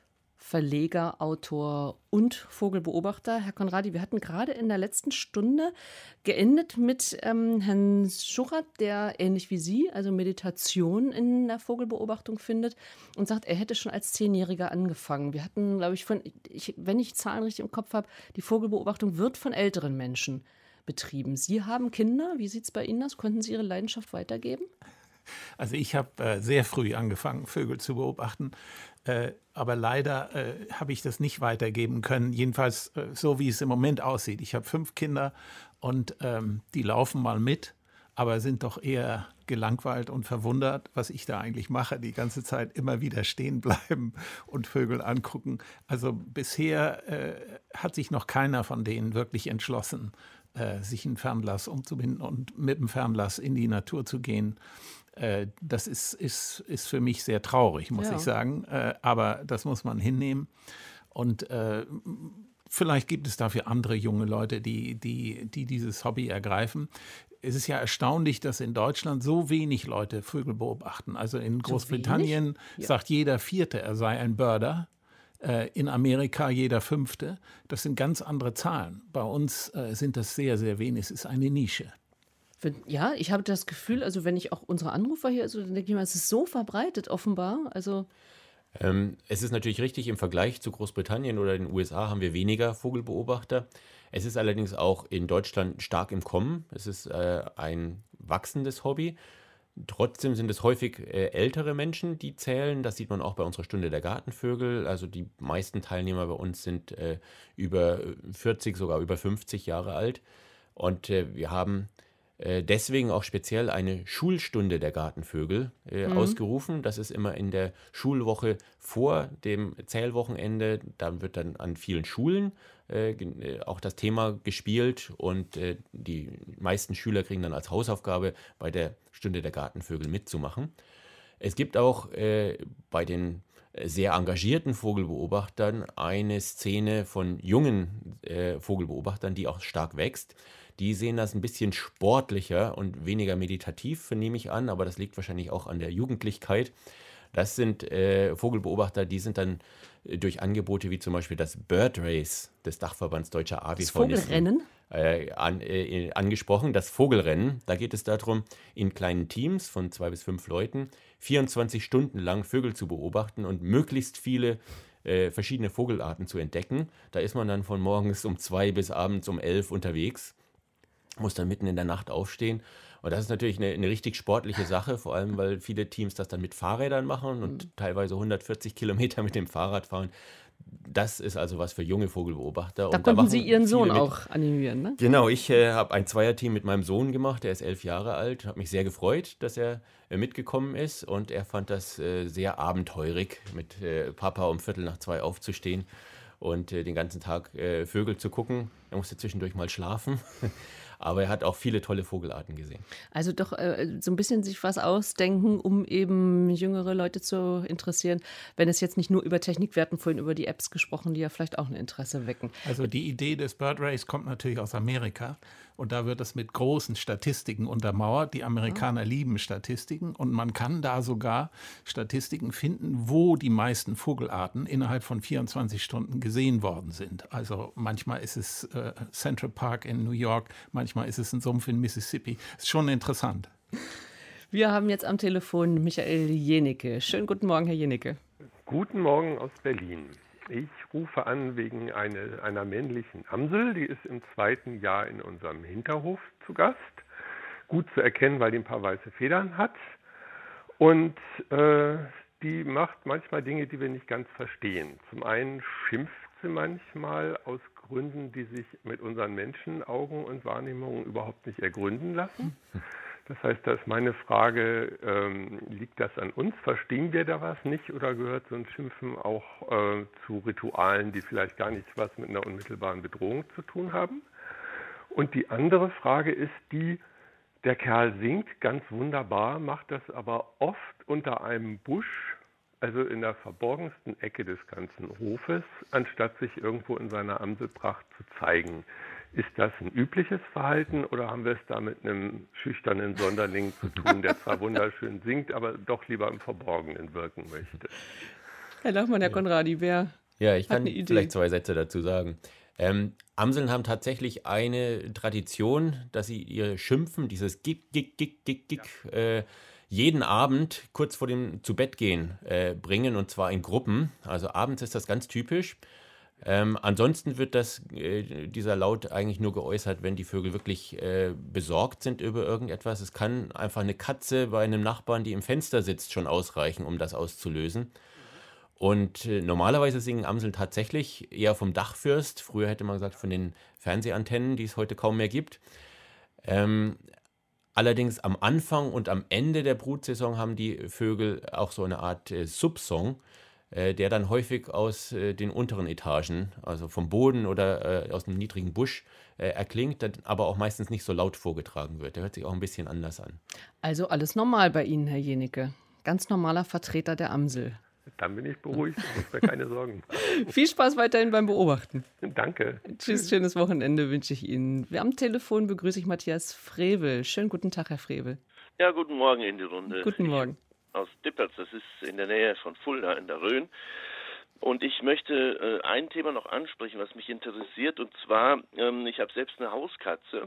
Verleger, Autor und Vogelbeobachter. Herr Conradi, wir hatten gerade in der letzten Stunde geendet mit ähm, Herrn Schuchert, der ähnlich wie Sie, also Meditation in der Vogelbeobachtung findet und sagt, er hätte schon als Zehnjähriger angefangen. Wir hatten, glaube ich, von, ich, wenn ich Zahlen richtig im Kopf habe, die Vogelbeobachtung wird von älteren Menschen betrieben. Sie haben Kinder. Wie sieht es bei Ihnen aus? Konnten Sie Ihre Leidenschaft weitergeben? Also ich habe äh, sehr früh angefangen, Vögel zu beobachten. Äh, aber leider äh, habe ich das nicht weitergeben können. Jedenfalls äh, so, wie es im Moment aussieht. Ich habe fünf Kinder und ähm, die laufen mal mit, aber sind doch eher gelangweilt und verwundert, was ich da eigentlich mache. Die ganze Zeit immer wieder stehen bleiben und Vögel angucken. Also bisher äh, hat sich noch keiner von denen wirklich entschlossen, Äh, sich ein Fernglas umzubinden und mit dem Fernglas in die Natur zu gehen. Äh, das ist, ist, ist für mich sehr traurig, muss ja. ich sagen. Äh, aber das muss man hinnehmen. Und äh, vielleicht gibt es dafür andere junge Leute, die, die, die dieses Hobby ergreifen. Es ist ja erstaunlich, dass in Deutschland so wenig Leute Vögel beobachten. Also in Großbritannien so ja. sagt jeder Vierte, er sei ein Birder. In Amerika jeder Fünfte. Das sind ganz andere Zahlen. Bei uns äh, sind das sehr, sehr wenig. Es ist eine Nische. Ja, ich habe das Gefühl, also wenn ich auch unsere Anrufer hier, also dann denke ich mal, es ist so verbreitet offenbar. Also ähm, es ist natürlich richtig, im Vergleich zu Großbritannien oder den U S A haben wir weniger Vogelbeobachter. Es ist allerdings auch in Deutschland stark im Kommen. Es ist äh, ein wachsendes Hobby. Trotzdem sind es häufig äh, ältere Menschen, die zählen. Das sieht man auch bei unserer Stunde der Gartenvögel. Also die meisten Teilnehmer bei uns sind äh, über vierzig, sogar über fünfzig Jahre alt. Und äh, wir haben äh, deswegen auch speziell eine Schulstunde der Gartenvögel äh, mhm. ausgerufen. Das ist immer in der Schulwoche vor dem Zählwochenende. Da wird dann an vielen Schulen äh, auch das Thema gespielt und äh, die meisten Schüler kriegen dann als Hausaufgabe bei der Stunde der Gartenvögel mitzumachen. Es gibt auch äh, bei den sehr engagierten Vogelbeobachtern eine Szene von jungen äh, Vogelbeobachtern, die auch stark wächst. Die sehen das ein bisschen sportlicher und weniger meditativ, vernehme ich an, aber das liegt wahrscheinlich auch an der Jugendlichkeit. Das sind äh, Vogelbeobachter, die sind dann äh, durch Angebote wie zum Beispiel das Bird Race des Dachverbands Deutscher Avifaunisten. Das Vogelrennen? Äh, an, äh, angesprochen, das Vogelrennen. Da geht es darum, in kleinen Teams von zwei bis fünf Leuten vierundzwanzig Stunden lang Vögel zu beobachten und möglichst viele äh, verschiedene Vogelarten zu entdecken. Da ist man dann von morgens um zwei bis abends um elf unterwegs, muss dann mitten in der Nacht aufstehen. Und das ist natürlich eine, eine richtig sportliche Sache, vor allem, weil viele Teams das dann mit Fahrrädern machen und mhm. teilweise hundertvierzig Kilometer mit dem Fahrrad fahren. Das ist also was für junge Vogelbeobachter. Da und konnten da Sie Ihren Sohn mit. auch animieren, ne? Genau, ich äh, habe ein Zweierteam mit meinem Sohn gemacht, der ist elf Jahre alt. Habe mich sehr gefreut, dass er äh, mitgekommen ist und er fand das äh, sehr abenteurig, mit äh, Papa um Viertel nach zwei aufzustehen und äh, den ganzen Tag äh, Vögel zu gucken. Er musste zwischendurch mal schlafen. Aber er hat auch viele tolle Vogelarten gesehen. Also doch äh, so ein bisschen sich was ausdenken, um eben jüngere Leute zu interessieren. Wenn es jetzt nicht nur über Technik, wir hatten vorhin über die Apps gesprochen, die ja vielleicht auch ein Interesse wecken. Also die Idee des Bird Race kommt natürlich aus Amerika. Und da wird das mit großen Statistiken untermauert. Die Amerikaner ah. lieben Statistiken. Und man kann da sogar Statistiken finden, wo die meisten Vogelarten innerhalb von vierundzwanzig Stunden gesehen worden sind. Also manchmal ist es äh, Central Park in New York, manchmal ist es ein Sumpf in Mississippi. Ist schon interessant. Wir haben jetzt am Telefon Michael Jenecke. Schönen guten Morgen, Herr Jenecke. Guten Morgen aus Berlin. Ich rufe an wegen eine, einer männlichen Amsel, die ist im zweiten Jahr in unserem Hinterhof zu Gast. Gut zu erkennen, weil die ein paar weiße Federn hat. Und äh, die macht manchmal Dinge, die wir nicht ganz verstehen. Zum einen schimpft sie manchmal aus Gründen, die sich mit unseren Menschenaugen und Wahrnehmungen überhaupt nicht ergründen lassen. Das heißt, da ist meine Frage, ähm, liegt das an uns? Verstehen wir da was nicht oder gehört so ein Schimpfen auch äh, zu Ritualen, die vielleicht gar nichts was mit einer unmittelbaren Bedrohung zu tun haben? Und die andere Frage ist die, der Kerl singt ganz wunderbar, macht das aber oft unter einem Busch, also in der verborgensten Ecke des ganzen Hofes, anstatt sich irgendwo in seiner Amselpracht zu zeigen. Ist das ein übliches Verhalten oder haben wir es da mit einem schüchternen Sonderling zu tun, der zwar wunderschön singt, aber doch lieber im Verborgenen wirken möchte? Herr Lachmann, Herr Konradi, wer Ja, ich hat kann eine Idee? vielleicht zwei Sätze dazu sagen. Ähm, Amseln haben tatsächlich eine Tradition, dass sie ihr Schimpfen, dieses Gik, Gik, Gik, Gik, Gik, ja. äh, jeden Abend kurz vor dem Zubettgehen äh, bringen, und zwar in Gruppen. Also abends ist das ganz typisch. Ähm, ansonsten wird das, äh, dieser Laut eigentlich nur geäußert, wenn die Vögel wirklich äh, besorgt sind über irgendetwas. Es kann einfach eine Katze bei einem Nachbarn, die im Fenster sitzt, schon ausreichen, um das auszulösen. Und äh, normalerweise singen Amseln tatsächlich eher vom Dachfirst. Früher hätte man gesagt von den Fernsehantennen, die es heute kaum mehr gibt. Ähm, allerdings am Anfang und am Ende der Brutsaison haben die Vögel auch so eine Art äh, Subsong, äh, der dann häufig aus äh, den unteren Etagen, also vom Boden oder äh, aus einem niedrigen Busch äh, erklingt, dann aber auch meistens nicht so laut vorgetragen wird. Der hört sich auch ein bisschen anders an. Also alles normal bei Ihnen, Herr Jenicke. Ganz normaler Vertreter der Amsel. Dann bin ich beruhigt und muss mir keine Sorgen machen. Viel Spaß weiterhin beim Beobachten. Danke. Tschüss, schönes Wochenende wünsche ich Ihnen. Am Telefon begrüße ich Matthias Frevel. Schönen guten Tag, Herr Frevel. Ja, guten Morgen in die Runde. Guten Morgen. Ich, aus Dippers, das ist in der Nähe von Fulda in der Rhön. Und ich möchte äh, ein Thema noch ansprechen, was mich interessiert. Und zwar, ähm, ich habe selbst eine Hauskatze.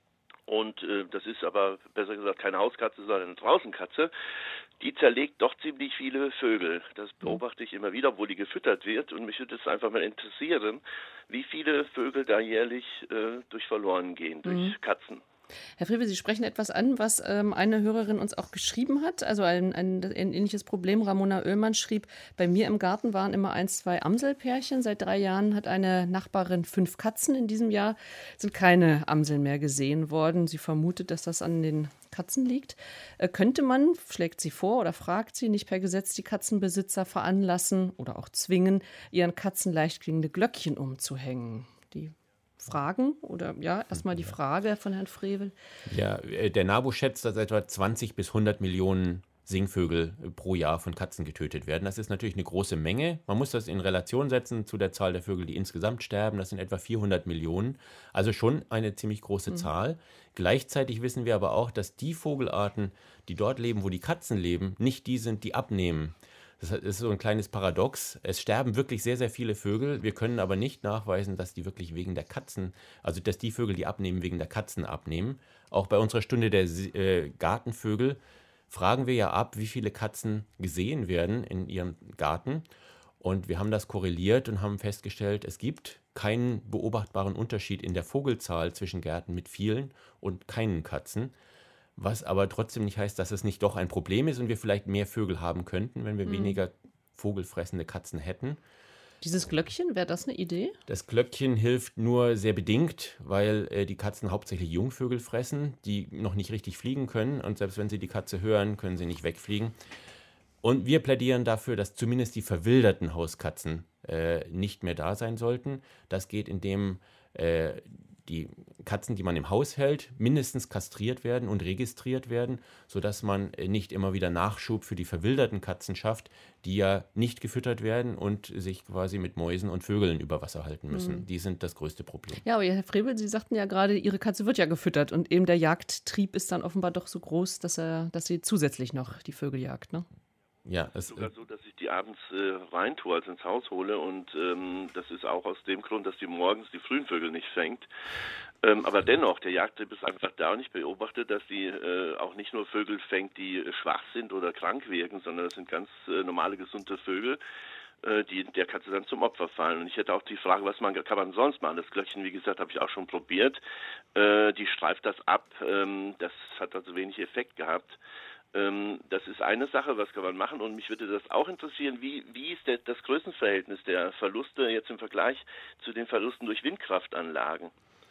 Und äh, das ist aber, besser gesagt, keine Hauskatze, sondern eine Draußenkatze. Die zerlegt doch ziemlich viele Vögel. Das beobachte ich immer wieder, obwohl die gefüttert wird. Und mich würde es einfach mal interessieren, wie viele Vögel da jährlich äh, durch verloren gehen, durch mhm. Katzen. Herr Frevel, Sie sprechen etwas an, was ähm, eine Hörerin uns auch geschrieben hat. Also ein, ein, ein ähnliches Problem. Ramona Oehlmann schrieb, bei mir im Garten waren immer ein, zwei Amselpärchen. Seit drei Jahren hat eine Nachbarin fünf Katzen. In diesem Jahr sind keine Amseln mehr gesehen worden. Sie vermutet, dass das an den Katzen liegt. Äh, könnte man, schlägt sie vor oder fragt sie, nicht per Gesetz die Katzenbesitzer veranlassen oder auch zwingen, ihren Katzen leicht klingende Glöckchen umzuhängen? Die Fragen oder ja, erstmal die Frage von Herrn Frevel. Ja, der NABU schätzt, dass etwa zwanzig bis hundert Millionen Singvögel pro Jahr von Katzen getötet werden. Das ist natürlich eine große Menge. Man muss das in Relation setzen zu der Zahl der Vögel, die insgesamt sterben. Das sind etwa vierhundert Millionen. Also schon eine ziemlich große mhm. Zahl. Gleichzeitig wissen wir aber auch, dass die Vogelarten, die dort leben, wo die Katzen leben, nicht die sind, die abnehmen. Das ist so ein kleines Paradox. Es sterben wirklich sehr, sehr viele Vögel. Wir können aber nicht nachweisen, dass die wirklich wegen der Katzen, also dass die Vögel, die abnehmen, wegen der Katzen abnehmen. Auch bei unserer Stunde der äh, Gartenvögel fragen wir ja ab, wie viele Katzen gesehen werden in ihrem Garten. Und wir haben das korreliert und haben festgestellt, es gibt keinen beobachtbaren Unterschied in der Vogelzahl zwischen Gärten mit vielen und keinen Katzen. Was aber trotzdem nicht heißt, dass es nicht doch ein Problem ist und wir vielleicht mehr Vögel haben könnten, wenn wir mhm. weniger vogelfressende Katzen hätten. Dieses Glöckchen, wäre das eine Idee? Das Glöckchen hilft nur sehr bedingt, weil äh, die Katzen hauptsächlich Jungvögel fressen, die noch nicht richtig fliegen können. Und selbst wenn sie die Katze hören, können sie nicht wegfliegen. Und wir plädieren dafür, dass zumindest die verwilderten Hauskatzen äh, nicht mehr da sein sollten. Das geht, indem äh, die Katzen, die man im Haus hält, mindestens kastriert werden und registriert werden, sodass man nicht immer wieder Nachschub für die verwilderten Katzen schafft, die ja nicht gefüttert werden und sich quasi mit Mäusen und Vögeln über Wasser halten müssen. Mhm. Die sind das größte Problem. Ja, aber Herr Frevel, Sie sagten ja gerade, Ihre Katze wird ja gefüttert und eben der Jagdtrieb ist dann offenbar doch so groß, dass, er, dass sie zusätzlich noch die Vögel jagt, ne? Ja, es ist sogar so, dass ich die abends äh, rein tue, also ins Haus hole und ähm, das ist auch aus dem Grund, dass die morgens die frühen Vögel nicht fängt. Ähm, aber dennoch, der Jagdtrieb ist einfach da und ich beobachte, dass die äh, auch nicht nur Vögel fängt, die äh, schwach sind oder krank wirken, sondern das sind ganz äh, normale, gesunde Vögel, äh, die der Katze dann zum Opfer fallen. Und ich hätte auch die Frage, was man kann man sonst machen? Das Glöckchen, wie gesagt, habe ich auch schon probiert. Äh, die streift das ab, ähm, das hat also wenig Effekt gehabt. Ähm, das ist eine Sache, was kann man machen, und mich würde das auch interessieren, wie, wie ist der, das Größenverhältnis der Verluste jetzt im Vergleich zu den Verlusten durch Windkraftanlagen?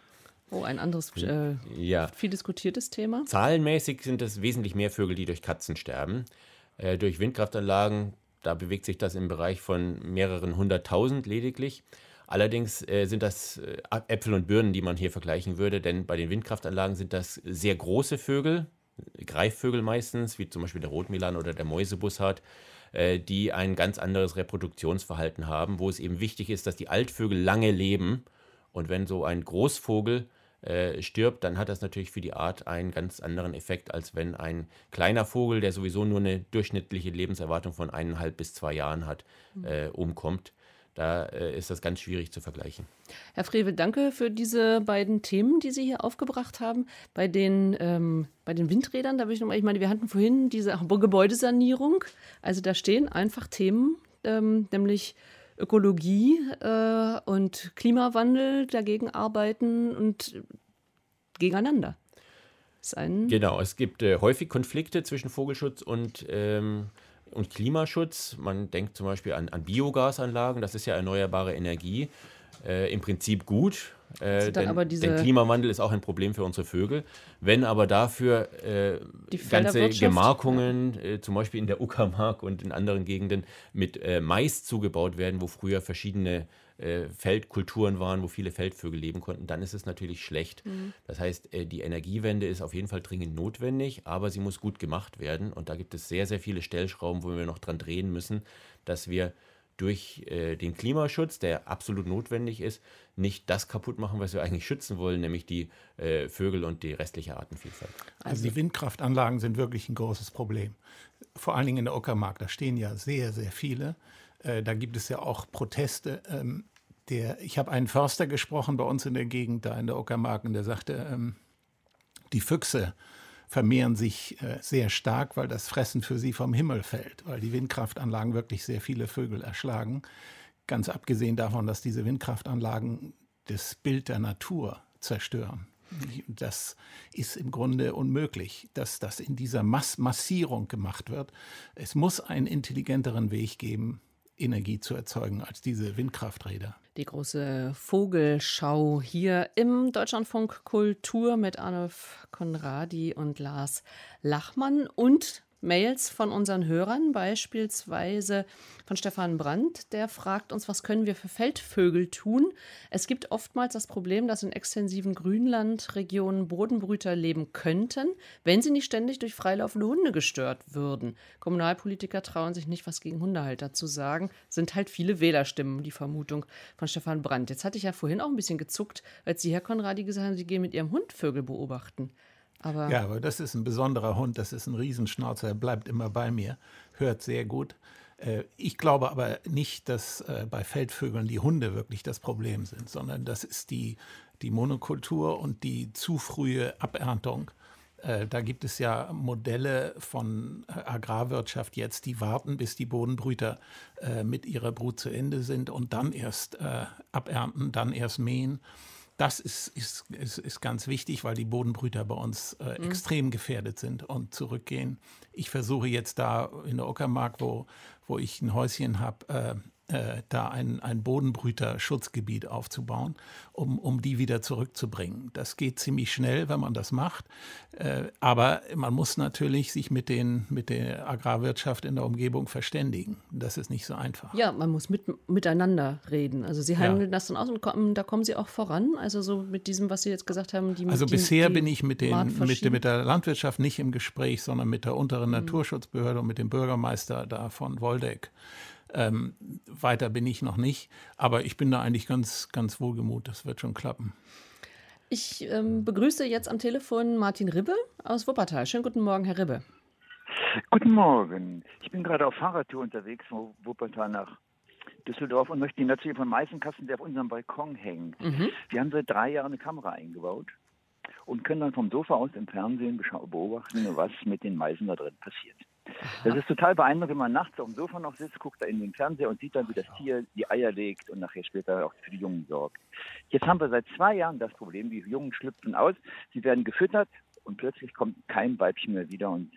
Oh, ein anderes, äh, ja. viel diskutiertes Thema. Zahlenmäßig sind es wesentlich mehr Vögel, die durch Katzen sterben. Äh, durch Windkraftanlagen, da bewegt sich das im Bereich von mehreren hunderttausend lediglich. Allerdings äh, sind das äh, Äpfel und Birnen, die man hier vergleichen würde, denn bei den Windkraftanlagen sind das sehr große Vögel, Greifvögel meistens, wie zum Beispiel der Rotmilan oder der Mäusebussard, äh, die ein ganz anderes Reproduktionsverhalten haben, wo es eben wichtig ist, dass die Altvögel lange leben. Und wenn so ein Großvogel äh, stirbt, dann hat das natürlich für die Art einen ganz anderen Effekt, als wenn ein kleiner Vogel, der sowieso nur eine durchschnittliche Lebenserwartung von eineinhalb bis zwei Jahren hat, äh, umkommt. Da äh, ist das ganz schwierig zu vergleichen. Herr Frevel, danke für diese beiden Themen, die Sie hier aufgebracht haben. Bei den, ähm, bei den Windrädern, da will ich nochmal, ich meine, wir hatten vorhin diese Gebäudesanierung. Also da stehen einfach Themen, ähm, nämlich Ökologie äh, und Klimawandel dagegen arbeiten und gegeneinander. Das ist ein genau, es gibt äh, häufig Konflikte zwischen Vogelschutz und ähm, und Klimaschutz. Man denkt zum Beispiel an, an Biogasanlagen, das ist ja erneuerbare Energie. Äh, Im Prinzip gut, äh, denn, aber diese denn Klimawandel ist auch ein Problem für unsere Vögel. Wenn aber dafür äh, ganze Gemarkungen, ja. äh, zum Beispiel in der Uckermark und in anderen Gegenden, mit äh, Mais zugebaut werden, wo früher verschiedene äh, Feldkulturen waren, wo viele Feldvögel leben konnten, dann ist es natürlich schlecht. Mhm. Das heißt, äh, die Energiewende ist auf jeden Fall dringend notwendig, aber sie muss gut gemacht werden. Und da gibt es sehr, sehr viele Stellschrauben, wo wir noch dran drehen müssen, dass wir durch äh, den Klimaschutz, der absolut notwendig ist, nicht das kaputt machen, was wir eigentlich schützen wollen, nämlich die äh, Vögel und die restliche Artenvielfalt. Also die Windkraftanlagen sind wirklich ein großes Problem. Vor allen Dingen in der Uckermark, da stehen ja sehr, sehr viele. Äh, da gibt es ja auch Proteste. Ähm, der, ich habe einen Förster gesprochen bei uns in der Gegend, da in der Uckermark, und der sagte, ähm, die Füchse vermehren sich äh, sehr stark, weil das Fressen für sie vom Himmel fällt, weil die Windkraftanlagen wirklich sehr viele Vögel erschlagen. Ganz abgesehen davon, dass diese Windkraftanlagen das Bild der Natur zerstören. Das ist im Grunde unmöglich, dass das in dieser Mass- Massierung gemacht wird. Es muss einen intelligenteren Weg geben, Energie zu erzeugen als diese Windkrafträder. Die große Vogelschau hier im Deutschlandfunk Kultur mit Arnulf Conradi und Lars Lachmann und Mails von unseren Hörern, beispielsweise von Stefan Brandt, der fragt uns, was können wir für Feldvögel tun? Es gibt oftmals das Problem, dass in extensiven Grünlandregionen Bodenbrüter leben könnten, wenn sie nicht ständig durch freilaufende Hunde gestört würden. Kommunalpolitiker trauen sich nicht, was gegen Hundehalter zu sagen, sind halt viele Wählerstimmen, die Vermutung von Stefan Brandt. Jetzt hatte ich ja vorhin auch ein bisschen gezuckt, als Sie, Herr Conradi, gesagt haben, Sie gehen mit Ihrem Hund Vögel beobachten. Aber ja, aber das ist ein besonderer Hund, das ist ein Riesenschnauzer, er bleibt immer bei mir, hört sehr gut. Ich glaube aber nicht, dass bei Feldvögeln die Hunde wirklich das Problem sind, sondern das ist die, die Monokultur und die zu frühe Aberntung. Da gibt es ja Modelle von Agrarwirtschaft jetzt, die warten, bis die Bodenbrüter mit ihrer Brut zu Ende sind und dann erst abernten, dann erst mähen. Das ist, ist, ist, ist ganz wichtig, weil die Bodenbrüter bei uns äh, mhm. extrem gefährdet sind und zurückgehen. Ich versuche jetzt da in der Uckermark, wo, wo ich ein Häuschen habe, äh, äh, da ein, ein Bodenbrüter-Schutzgebiet aufzubauen, um, um die wieder zurückzubringen. Das geht ziemlich schnell, wenn man das macht. Äh, aber man muss natürlich sich mit, den, mit der Agrarwirtschaft in der Umgebung verständigen. Das ist nicht so einfach. Ja, man muss mit, miteinander reden. Also Sie handeln ja. das dann aus und kommen, da kommen Sie auch voran. Also so mit diesem, was Sie jetzt gesagt haben. Die, also die, bisher die bin ich mit, den, mit, mit der Landwirtschaft nicht im Gespräch, sondern mit der unteren mhm. Naturschutzbehörde und mit dem Bürgermeister da von Woldeck. Ähm, weiter bin ich noch nicht, aber ich bin da eigentlich ganz, ganz wohlgemut, das wird schon klappen. Ich ähm, begrüße jetzt am Telefon Martin Ribbe aus Wuppertal. Schönen guten Morgen, Herr Ribbe. Guten Morgen. Ich bin gerade auf Fahrradtour unterwegs von Wuppertal nach Düsseldorf und möchte Ihnen erzählen von Meißenkasten, der auf unserem Balkon hängt. Mhm. Wir haben seit drei Jahren eine Kamera eingebaut und können dann vom Sofa aus im Fernsehen beobachten, was mit den Meisen da drin passiert. Das ist total beeindruckend, wenn man nachts auf dem Sofa noch sitzt, guckt da in den Fernseher und sieht dann, wie das Tier die Eier legt und nachher später auch für die Jungen sorgt. Jetzt haben wir seit zwei Jahren das Problem, die Jungen schlüpfen aus, sie werden gefüttert und plötzlich kommt kein Weibchen mehr wieder und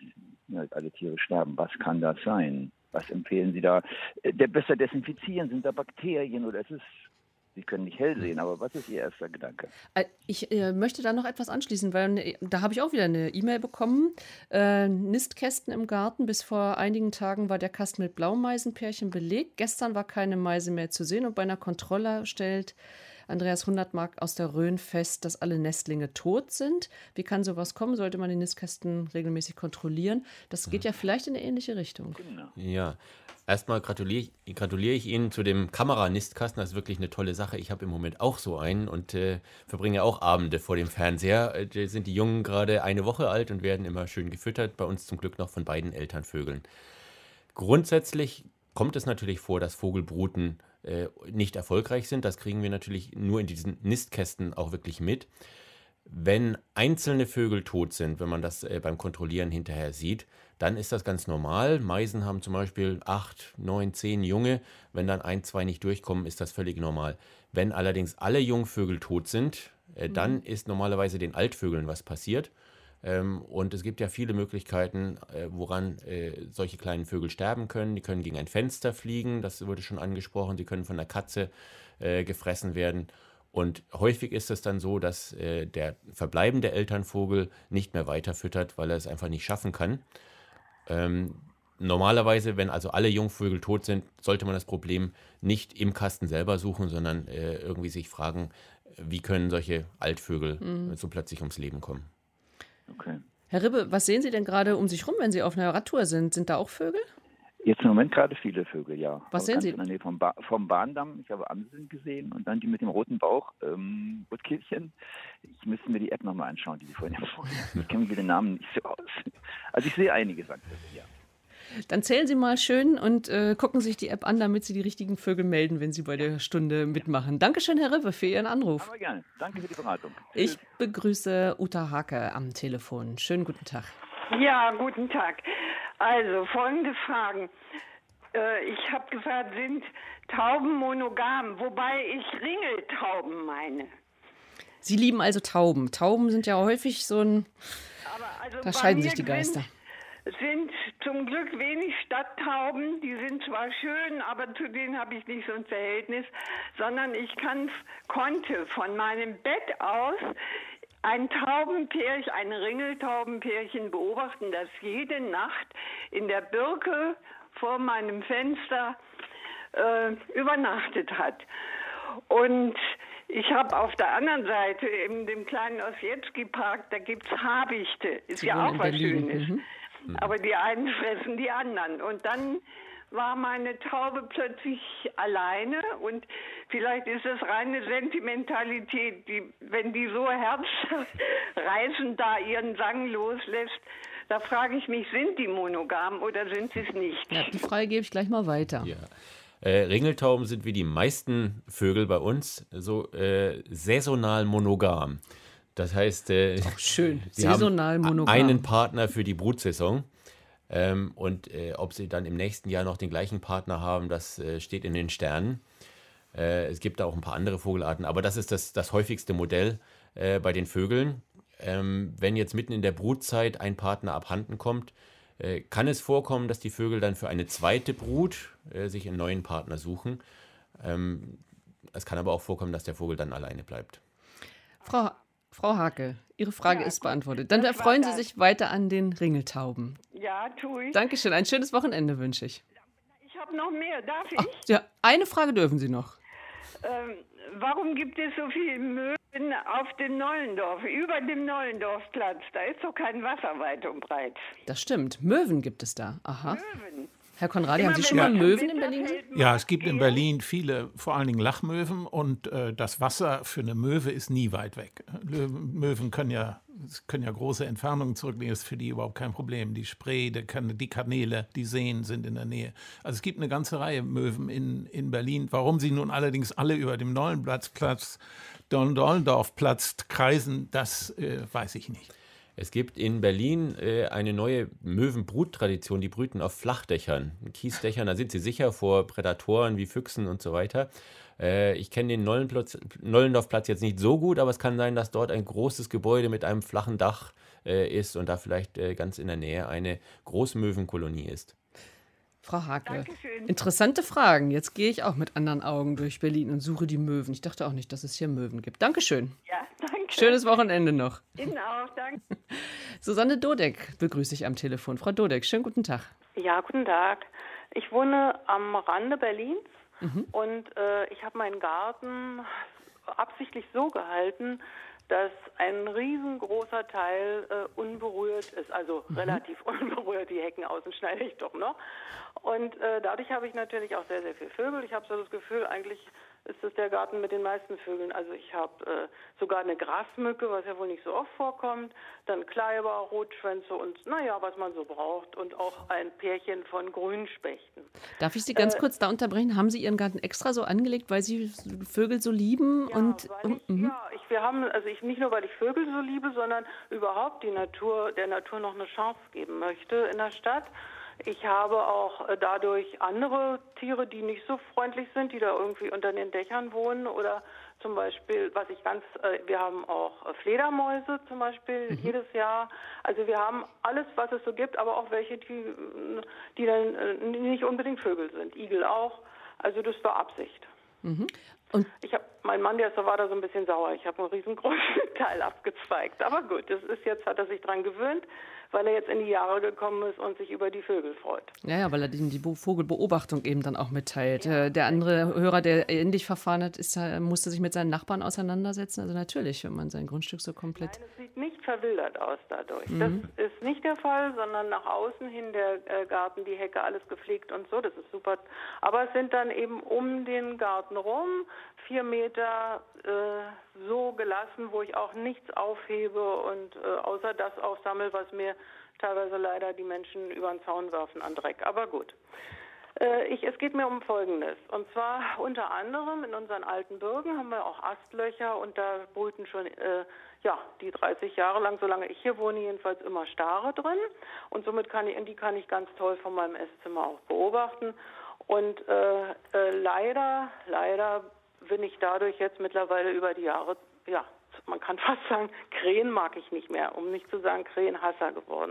Ja, alle Tiere sterben. Was kann das sein? Was empfehlen Sie da? Der besser desinfizieren? Sind da Bakterien oder ist es... Sie können nicht hell sehen, aber was ist Ihr erster Gedanke? Ich äh, möchte da noch etwas anschließen, weil äh, da habe ich auch wieder eine E-Mail bekommen. Äh, Nistkästen im Garten. Bis vor einigen Tagen war der Kasten mit Blaumeisenpärchen belegt. Gestern war keine Meise mehr zu sehen und bei einer Kontrolle stellt Andreas Hundertmark aus der Rhön fest, dass alle Nestlinge tot sind. Wie kann sowas kommen? Sollte man die Nistkästen regelmäßig kontrollieren? Das geht ja vielleicht in eine ähnliche Richtung. Genau. Ja, erstmal gratuliere ich, gratuliere ich Ihnen zu dem Kameranistkasten. Das ist wirklich eine tolle Sache. Ich habe im Moment auch so einen und äh, verbringe auch Abende vor dem Fernseher. Äh, da sind die Jungen gerade eine Woche alt und werden immer schön gefüttert. Bei uns zum Glück noch von beiden Elternvögeln. Grundsätzlich kommt es natürlich vor, dass Vogelbruten äh, nicht erfolgreich sind. Das kriegen wir natürlich nur in diesen Nistkästen auch wirklich mit. Wenn einzelne Vögel tot sind, wenn man das äh, beim Kontrollieren hinterher sieht, dann ist das ganz normal. Meisen haben zum Beispiel acht, neun, zehn Junge. Wenn dann ein, zwei nicht durchkommen, ist das völlig normal. Wenn allerdings alle Jungvögel tot sind, äh, mhm. dann ist normalerweise den Altvögeln was passiert. Ähm, und es gibt ja viele Möglichkeiten, äh, woran äh, solche kleinen Vögel sterben können. Die können gegen ein Fenster fliegen, das wurde schon angesprochen. Sie können von der Katze äh, gefressen werden. Und häufig ist es dann so, dass äh, der verbleibende Elternvogel nicht mehr weiterfüttert, weil er es einfach nicht schaffen kann. Ähm, normalerweise, wenn also alle Jungvögel tot sind, sollte man das Problem nicht im Kasten selber suchen, sondern äh, irgendwie sich fragen, wie können solche Altvögel mhm. so plötzlich ums Leben kommen. Okay. Herr Ribbe, was sehen Sie denn gerade um sich rum, wenn Sie auf einer Radtour sind? Sind da auch Vögel? Jetzt im Moment gerade viele Vögel, ja. Was Aber sehen ganz Sie? In der Nähe vom, ba- vom Bahndamm. Ich habe Amseln gesehen und dann die mit dem roten Bauch, ähm, Rotkehlchen. Ich müsste mir die App nochmal anschauen, die Sie vorhin empfohlen haben. Ich kenne mich mit den Namen nicht so aus. Also ich sehe einige, sagt er, ja. Dann zählen Sie mal schön und äh, gucken sich die App an, damit Sie die richtigen Vögel melden, wenn Sie bei der Stunde mitmachen. Dankeschön, Herr Ribbe, für Ihren Anruf. Aber gerne. Danke für die Beratung. Ich begrüße Uta Hake am Telefon. Schönen guten Tag. Ja, guten Tag. Also folgende Fragen. Äh, ich habe gefragt, sind Tauben monogam, wobei ich Ringeltauben meine. Sie lieben also Tauben. Tauben sind ja häufig so ein... Aber also da scheiden sich die Geister. Sind, sind zum Glück wenig Stadttauben, die sind zwar schön, aber zu denen habe ich nicht so ein Verhältnis, sondern ich kann, konnte von meinem Bett aus ein Taubenpärchen, ein Ringeltaubenpärchen beobachten, das jede Nacht in der Birke vor meinem Fenster äh, übernachtet hat. Und ich habe auf der anderen Seite, in dem kleinen Ossietzky-Park, da gibt es Habichte. Ist Sie ja wohnen auch in was Berlin. Schönes. Mhm. Aber die einen fressen die anderen. Und dann war meine Taube plötzlich alleine. Und vielleicht ist es reine Sentimentalität, die, wenn die so herzreißend da ihren Sang loslässt. Da frage ich mich, sind die monogam oder sind sie es nicht? Ja, die Frage gebe ich gleich mal weiter. Ja. Äh, Ringeltauben sind wie die meisten Vögel bei uns so äh, saisonal monogam. Das heißt, äh, Auch schön, sie saisonal haben monogam. einen Partner für die Brutsaison. Ähm, und äh, ob sie dann im nächsten Jahr noch den gleichen Partner haben, das äh, steht in den Sternen. Äh, es gibt da auch ein paar andere Vogelarten, aber das ist das, das häufigste Modell äh, bei den Vögeln. Ähm, wenn jetzt mitten in der Brutzeit ein Partner abhanden kommt, äh, kann es vorkommen, dass die Vögel dann für eine zweite Brut äh, sich einen neuen Partner suchen. Ähm, es kann aber auch vorkommen, dass der Vogel dann alleine bleibt. Frau, Frau Hake, Ihre Frage Ja, ist beantwortet. Dann das erfreuen war Sie das. sich weiter an den Ringeltauben. Ja, tue ich. Dankeschön, ein schönes Wochenende wünsche ich. Ich habe noch mehr, darf ich? Ach, ja, eine Frage dürfen Sie noch. Ähm, warum gibt es so viele Möwen auf dem Nollendorf, über dem Nollendorfplatz? Da ist doch kein Wasser weit und breit. Das stimmt, Möwen gibt es da. Aha. Möwen. Herr Konradi, haben Immer Sie wenn schon mal es im Möwen in Winter Berlin gesehen? fällt, Ja, es gibt in eher- Berlin viele, vor allen Dingen Lachmöwen und äh, das Wasser für eine Möwe ist nie weit weg. Löwen, Möwen können ja, können ja große Entfernungen zurücklegen, das ist für die überhaupt kein Problem. Die Spree, die, Kan- die Kanäle, die Seen sind in der Nähe. Also es gibt eine ganze Reihe Möwen in, in Berlin. Warum sie nun allerdings alle über dem Nollenplatzplatz, Dollendorfplatz kreisen, das äh, weiß ich nicht. Es gibt in Berlin äh, eine neue Möwenbruttradition, die brüten auf Flachdächern, Kiesdächern, da sind sie sicher vor Prädatoren wie Füchsen und so weiter. Äh, ich kenne den Nollenplatz, Nollendorfplatz jetzt nicht so gut, aber es kann sein, dass dort ein großes Gebäude mit einem flachen Dach äh, ist und da vielleicht äh, ganz in der Nähe eine Großmöwenkolonie ist. Frau Hake, interessante Fragen. Jetzt gehe ich auch mit anderen Augen durch Berlin und suche die Möwen. Ich dachte auch nicht, dass es hier Möwen gibt. Dankeschön. Ja, danke. Schönes Wochenende noch. Ihnen auch, danke. Susanne Dodek begrüße ich am Telefon. Frau Dodek, schönen guten Tag. Ja, guten Tag. Ich wohne am Rande Berlins mhm. und äh, ich habe meinen Garten absichtlich so gehalten, dass ein riesengroßer Teil äh, unberührt ist, also mhm. relativ unberührt, die Hecken außen schneide ich doch noch. Und äh, dadurch habe ich natürlich auch sehr, sehr viele Vögel. Ich habe so das Gefühl, eigentlich ist es der Garten mit den meisten Vögeln. Also ich habe äh, sogar eine Grasmücke, was ja wohl nicht so oft vorkommt, dann Kleiber, Rotschwänze und naja, was man so braucht und auch ein Pärchen von Grünspechten. Darf ich Sie ganz äh, kurz da unterbrechen? Haben Sie Ihren Garten extra so angelegt, weil Sie Vögel so lieben? Ja, und, weil ich, um, ja ich, wir haben, also ich nicht nur, weil ich Vögel so liebe, sondern überhaupt die Natur, der Natur noch eine Chance geben möchte in der Stadt. Ich habe auch dadurch andere Tiere, die nicht so freundlich sind, die da irgendwie unter den Dächern wohnen oder zum Beispiel, was ich ganz, äh, wir haben auch Fledermäuse zum Beispiel mhm. jedes Jahr. Also wir haben alles, was es so gibt, aber auch welche, die, die dann äh, nicht unbedingt Vögel sind. Igel auch. Also das war Absicht. Mhm. Und ich habe, mein Mann, der war da so ein bisschen sauer. Ich habe einen riesengroßen Teil abgezweigt. Aber gut, das ist jetzt, hat er sich dran gewöhnt, weil er jetzt in die Jahre gekommen ist und sich über die Vögel freut. Ja, ja, weil er die, die Vogelbeobachtung eben dann auch mitteilt. Ja. Der andere Hörer, der ähnlich verfahren hat, ist, musste sich mit seinen Nachbarn auseinandersetzen. Also natürlich, wenn man sein Grundstück so komplett... Nein, es sieht nicht verwildert aus dadurch. Mhm. Das ist nicht der Fall, sondern nach außen hin der äh, Garten, die Hecke, alles gepflegt und so. Das ist super. Aber es sind dann eben um den Garten rum vier Meter äh, so gelassen, wo ich auch nichts aufhebe und äh, außer das aufsammle, was mir teilweise leider die Menschen über den Zaun werfen an Dreck. Aber gut. Äh, ich, es geht mir um Folgendes. Und zwar unter anderem in unseren alten Bürgen haben wir auch Astlöcher und da brüten schon äh, ja, die dreißig Jahre lang, solange ich hier wohne, jedenfalls immer Stare drin. Und somit kann ich, die kann ich ganz toll von meinem Esszimmer auch beobachten. Und äh, äh, leider, leider bin ich dadurch jetzt mittlerweile über die Jahre, ja, man kann fast sagen, Krähen mag ich nicht mehr, um nicht zu sagen Krähenhasser geworden.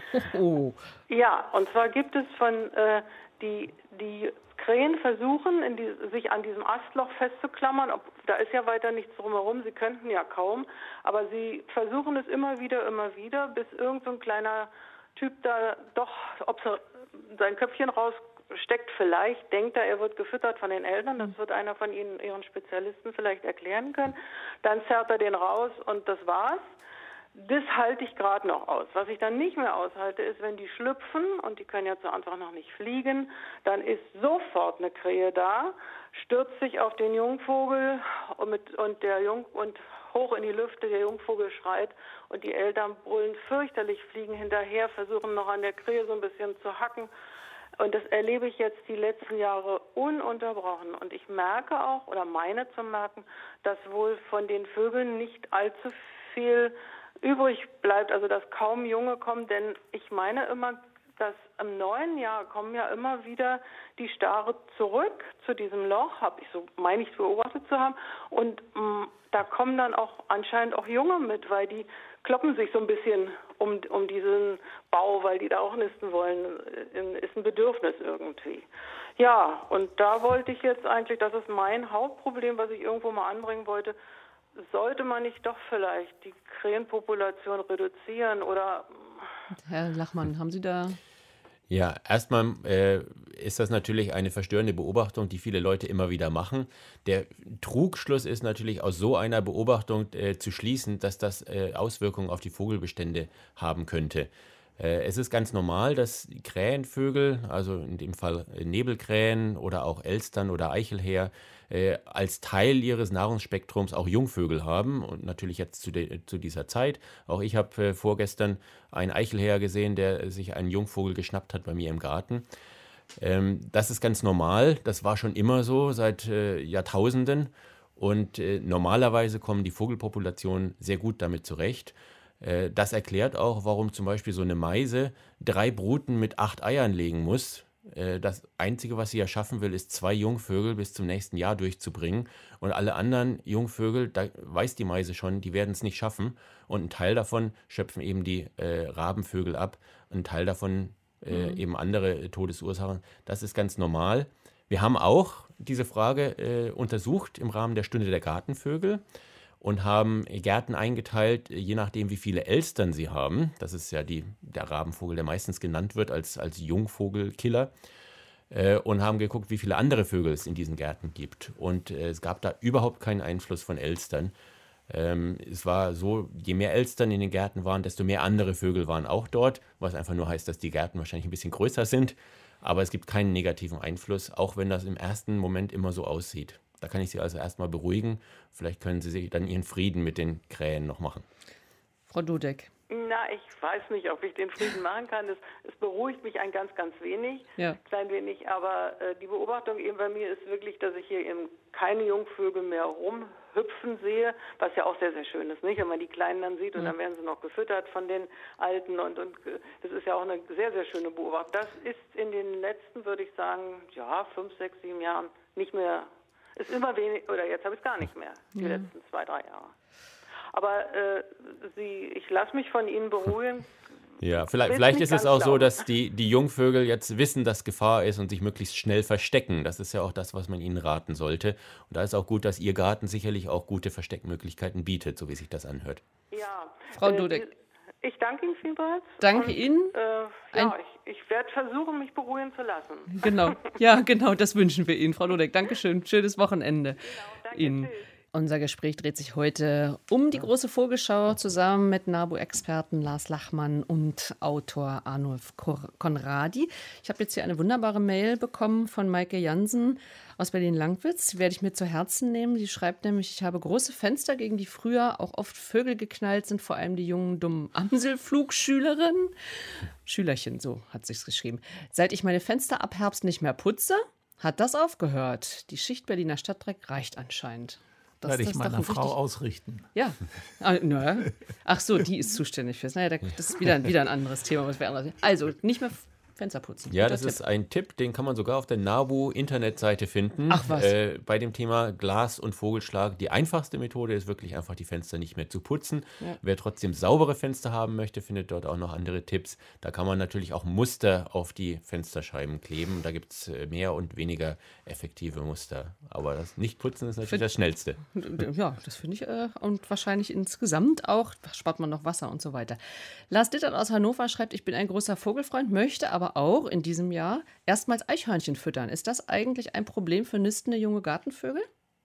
Oh. Ja, und zwar gibt es von, äh, die, die Krähen versuchen, in die, sich an diesem Astloch festzuklammern, ob, da ist ja weiter nichts drumherum, sie könnten ja kaum, aber sie versuchen es immer wieder, immer wieder, bis irgend so ein kleiner Typ da doch, ob sein Köpfchen raus steckt vielleicht, denkt er, er wird gefüttert von den Eltern, das wird einer von Ihnen, Ihren Spezialisten vielleicht erklären können, dann zerrt er den raus und das war's. Das halte ich gerade noch aus. Was ich dann nicht mehr aushalte, ist, wenn die schlüpfen, und die können jetzt so einfach noch nicht fliegen, dann ist sofort eine Krähe da, stürzt sich auf den Jungvogel und, mit, und der Jung und hoch in die Lüfte, der Jungvogel schreit und die Eltern brüllen fürchterlich, fliegen hinterher, versuchen noch an der Krähe so ein bisschen zu hacken. Und das erlebe ich jetzt die letzten Jahre ununterbrochen. Und ich merke auch, oder meine zu merken, dass wohl von den Vögeln nicht allzu viel übrig bleibt, also dass kaum Junge kommen. Denn ich meine immer, dass im neuen Jahr kommen ja immer wieder die Stare zurück zu diesem Loch, habe ich so, meine ich, beobachtet zu haben. Und mh, da kommen dann auch anscheinend auch Junge mit, weil die kloppen sich so ein bisschen um, um diesen Bau, weil die da auch nisten wollen. Ist ein Bedürfnis irgendwie. Ja, und da wollte ich jetzt eigentlich, das ist mein Hauptproblem, was ich irgendwo mal anbringen wollte, sollte man nicht doch vielleicht die Krähenpopulation reduzieren oder... Herr Lachmann, haben Sie da... Ja, erstmal äh, ist das natürlich eine verstörende Beobachtung, die viele Leute immer wieder machen. Der Trugschluss ist natürlich aus so einer Beobachtung äh, zu schließen, dass das äh, Auswirkungen auf die Vogelbestände haben könnte. Äh, es ist ganz normal, dass Krähenvögel, also in dem Fall Nebelkrähen oder auch Elstern oder Eichelhäher, äh, als Teil ihres Nahrungsspektrums auch Jungvögel haben und natürlich jetzt zu, de, zu dieser Zeit. Auch ich habe äh, vorgestern einen Eichelhäher gesehen, der sich einen Jungvogel geschnappt hat bei mir im Garten. Ähm, das ist ganz normal, das war schon immer so seit äh, Jahrtausenden und äh, normalerweise kommen die Vogelpopulationen sehr gut damit zurecht. Äh, das erklärt auch, warum zum Beispiel so eine Meise drei Bruten mit acht Eiern legen muss. Äh, das Einzige, was sie ja schaffen will, ist zwei Jungvögel bis zum nächsten Jahr durchzubringen. Und alle anderen Jungvögel, da weiß die Meise schon, die werden es nicht schaffen. Und ein Teil davon schöpfen eben die äh, Rabenvögel ab. Ein Teil davon äh, mhm. eben andere äh, Todesursachen. Das ist ganz normal. Wir haben auch diese Frage äh, untersucht im Rahmen der Stunde der Gartenvögel und haben Gärten eingeteilt, je nachdem, wie viele Elstern sie haben. Das ist ja die, der Rabenvogel, der meistens genannt wird als, als Jungvogelkiller. Äh, und haben geguckt, wie viele andere Vögel es in diesen Gärten gibt. Und äh, es gab da überhaupt keinen Einfluss von Elstern. Ähm, es war so, je mehr Elstern in den Gärten waren, desto mehr andere Vögel waren auch dort, was einfach nur heißt, dass die Gärten wahrscheinlich ein bisschen größer sind. Aber es gibt keinen negativen Einfluss, auch wenn das im ersten Moment immer so aussieht. Da kann ich Sie also erstmal beruhigen. Vielleicht können Sie dann Ihren Frieden mit den Krähen noch machen. Frau Dudek. Na, ich weiß nicht, ob ich den Frieden machen kann. Es, es beruhigt mich ein ganz, ganz wenig, ja. klein wenig. Aber äh, die Beobachtung eben bei mir ist wirklich, dass ich hier eben keine Jungvögel mehr rumhüpfen sehe, was ja auch sehr, sehr schön ist, nicht? Wenn man die Kleinen dann sieht und mhm. dann werden sie noch gefüttert von den Alten und, und das ist ja auch eine sehr, sehr schöne Beobachtung. Das ist in den letzten, würde ich sagen, ja, fünf, sechs, sieben Jahren nicht mehr, ist immer wenig, oder jetzt habe ich es gar nicht mehr, die mhm. letzten zwei, drei Jahre. Aber äh, Sie, ich lasse mich von Ihnen beruhigen. Ja, vielleicht, vielleicht ist es auch so, dass die, die Jungvögel jetzt wissen, dass Gefahr ist und sich möglichst schnell verstecken. Das ist ja auch das, was man ihnen raten sollte. Und da ist auch gut, dass Ihr Garten sicherlich auch gute Versteckmöglichkeiten bietet, so wie sich das anhört. Ja. Frau Dudek. Äh, ich danke Ihnen vielmals. Danke und, Ihnen. Äh, ja, ich, ich werde versuchen, mich beruhigen zu lassen. Genau, ja, genau, das wünschen wir Ihnen, Frau Dudek. Dankeschön, schönes Wochenende genau, danke, Ihnen. Tschüss. Unser Gespräch dreht sich heute um die große Vogelschau zusammen mit NABU-Experten Lars Lachmann und Autor Arnulf Conradi. Ich habe jetzt hier eine wunderbare Mail bekommen von Maike Jansen aus Berlin-Langwitz. Die werde ich mir zu Herzen nehmen. Sie schreibt nämlich, ich habe große Fenster, gegen die früher auch oft Vögel geknallt sind, vor allem die jungen, dummen Amselflugschülerinnen. Schülerchen, so hat sich's geschrieben. Seit ich meine Fenster ab Herbst nicht mehr putze, hat das aufgehört. Die Schicht Berliner Stadtdreck reicht anscheinend. Das, werde ich das meiner Frau richtig... ausrichten. Ja. Ah, na. Ach so, die ist zuständig fürs. Naja, das ist wieder, wieder ein anderes Thema. Was wir anders... Also, nicht mehr Fenster putzen. Ja, Guter das Tipp. ist ein Tipp, den kann man sogar auf der NABU-Internetseite finden. Ach was. Äh, bei dem Thema Glas und Vogelschlag. Die einfachste Methode ist wirklich einfach, die Fenster nicht mehr zu putzen. Ja. Wer trotzdem saubere Fenster haben möchte, findet dort auch noch andere Tipps. Da kann man natürlich auch Muster auf die Fensterscheiben kleben. Da gibt es mehr und weniger effektive Muster. Aber das Nicht-Putzen ist natürlich Find, das Schnellste. Ja, das finde ich. Äh, und wahrscheinlich insgesamt auch, spart man noch Wasser und so weiter. Lars Dittert aus Hannover schreibt, ich bin ein großer Vogelfreund, möchte aber auch in diesem Jahr erstmals Eichhörnchen füttern. Ist das eigentlich ein Problem für nistende junge Gartenvögel?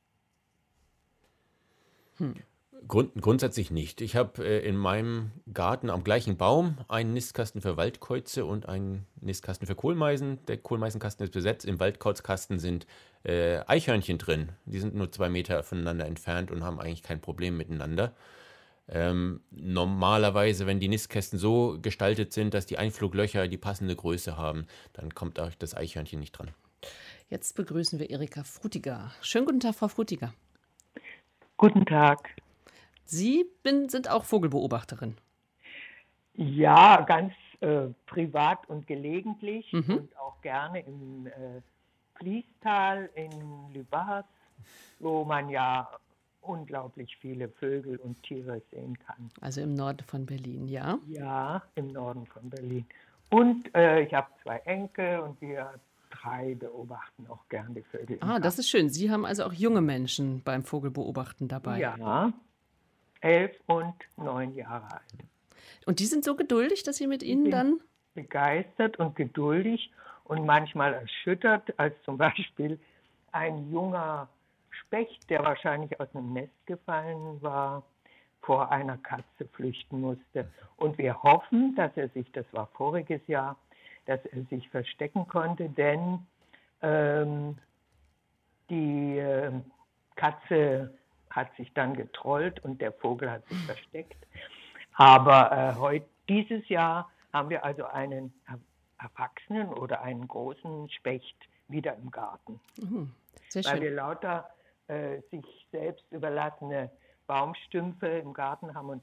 Hm. Grund, grundsätzlich nicht. Ich habe äh, in meinem Garten am gleichen Baum einen Nistkasten für Waldkäuze und einen Nistkasten für Kohlmeisen. Der Kohlmeisenkasten ist besetzt. Im Waldkauzkasten sind äh, Eichhörnchen drin. Die sind nur zwei Meter voneinander entfernt und haben eigentlich kein Problem miteinander. Ähm, normalerweise, wenn die Nistkästen so gestaltet sind, dass die Einfluglöcher die passende Größe haben, dann kommt auch das Eichhörnchen nicht dran. Jetzt begrüßen wir Erika Frutiger. Schönen guten Tag, Frau Frutiger. Guten Tag. Sie bin, sind auch Vogelbeobachterin. Ja, ganz äh, privat und gelegentlich mhm. und auch gerne im äh, Fließtal in Lübars, wo man ja unglaublich viele Vögel und Tiere sehen kann. Also im Norden von Berlin, ja? Ja, im Norden von Berlin. Und äh, ich habe zwei Enkel und wir drei beobachten auch gern die Vögel. Ah, das ist schön. Sie haben also auch junge Menschen beim Vogelbeobachten dabei. Ja, elf und neun Jahre alt. Und die sind so geduldig, dass Sie mit ihnen dann... Begeistert und geduldig und manchmal erschüttert, als zum Beispiel ein junger Specht, der wahrscheinlich aus einem Nest gefallen war, vor einer Katze flüchten musste. Und wir hoffen, dass er sich, das war voriges Jahr, dass er sich verstecken konnte, denn ähm, die äh, Katze hat sich dann getrollt und der Vogel hat sich versteckt. Aber äh, heute, dieses Jahr haben wir also einen Erwachsenen oder einen großen Specht wieder im Garten. Mhm. Sehr Weil schön. wir lauter äh, sich selbst überlassene Baumstümpfe im Garten haben und da pickt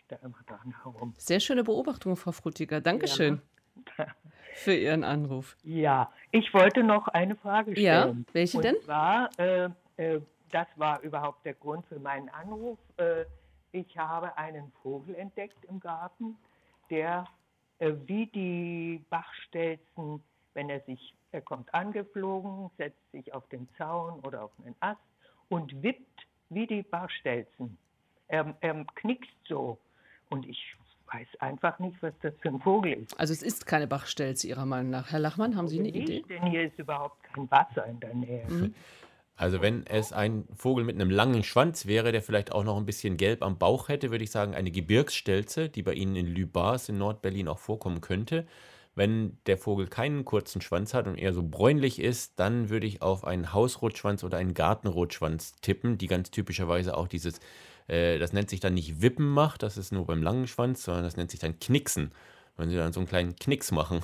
da immer dran herum. Sehr schöne Beobachtung, Frau Frutiger. Dankeschön Ja. für Ihren Anruf. Ja, ich wollte noch eine Frage stellen. Ja, welche Und denn? zwar, äh, äh, das war überhaupt der Grund für meinen Anruf. Äh, ich habe einen Vogel entdeckt im Garten, der äh, wie die Bachstelzen, wenn er sich, er kommt angeflogen, setzt sich auf den Zaun oder auf einen Ast und wippt wie die Bachstelzen. Er, er knickst so und ich weiß einfach nicht, was das für ein Vogel ist. Also es ist keine Bachstelze Ihrer Meinung nach. Herr Lachmann, haben Sie eine Nicht, Idee? denn hier ist überhaupt kein Wasser in der Nähe. Mhm. Also wenn es ein Vogel mit einem langen Schwanz wäre, der vielleicht auch noch ein bisschen gelb am Bauch hätte, würde ich sagen, eine Gebirgsstelze, die bei Ihnen in Lübars in Nordberlin auch vorkommen könnte. Wenn der Vogel keinen kurzen Schwanz hat und eher so bräunlich ist, dann würde ich auf einen Hausrotschwanz oder einen Gartenrotschwanz tippen, die ganz typischerweise auch dieses, äh, das nennt sich dann nicht Wippen macht, das ist nur beim langen Schwanz, sondern das nennt sich dann Knicksen. Wenn Sie dann so einen kleinen Knicks machen,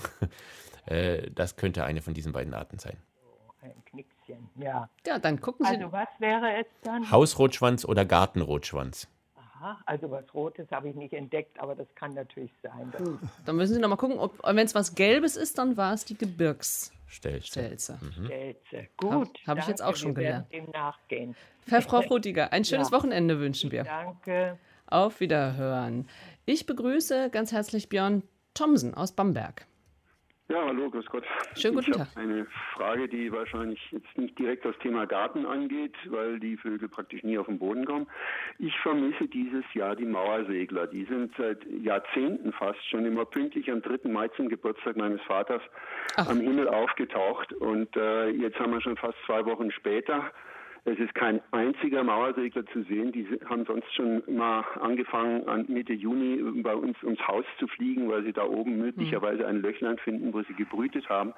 äh, das könnte eine von diesen beiden Arten sein. Ein Knickschen, ja. Ja, dann gucken Sie. Also was wäre es dann? Hausrotschwanz oder Gartenrotschwanz. Aha, also was Rotes habe ich nicht entdeckt, aber das kann natürlich sein. Dass Dann müssen Sie noch mal gucken, ob, wenn es was Gelbes ist, dann war es die Gebirgsstelze. Stelze. Mhm. Stelze. Gut. Habe hab ich jetzt danke, auch schon wir gelernt. werden dem nachgehen. Herr Frau Frutiger, ein schönes Ja. Wochenende wünschen wir. Danke. Auf Wiederhören. Ich begrüße ganz herzlich Björn Thomsen aus Bamberg. Ja, hallo, grüß Gott. Schönen guten ich Tag. habe eine Frage, die wahrscheinlich jetzt nicht direkt das Thema Garten angeht, weil die Vögel praktisch nie auf den Boden kommen. Ich vermisse dieses Jahr die Mauersegler. Die sind seit Jahrzehnten fast schon immer pünktlich am dritten Mai zum Geburtstag meines Vaters Ach. am Himmel aufgetaucht. Und äh, jetzt haben wir schon fast zwei Wochen später. Es ist kein einziger Mauersegler zu sehen. Die haben sonst schon mal angefangen, an Mitte Juni bei uns ums Haus zu fliegen, weil sie da oben möglicherweise ein Löchlein finden, wo sie gebrütet haben.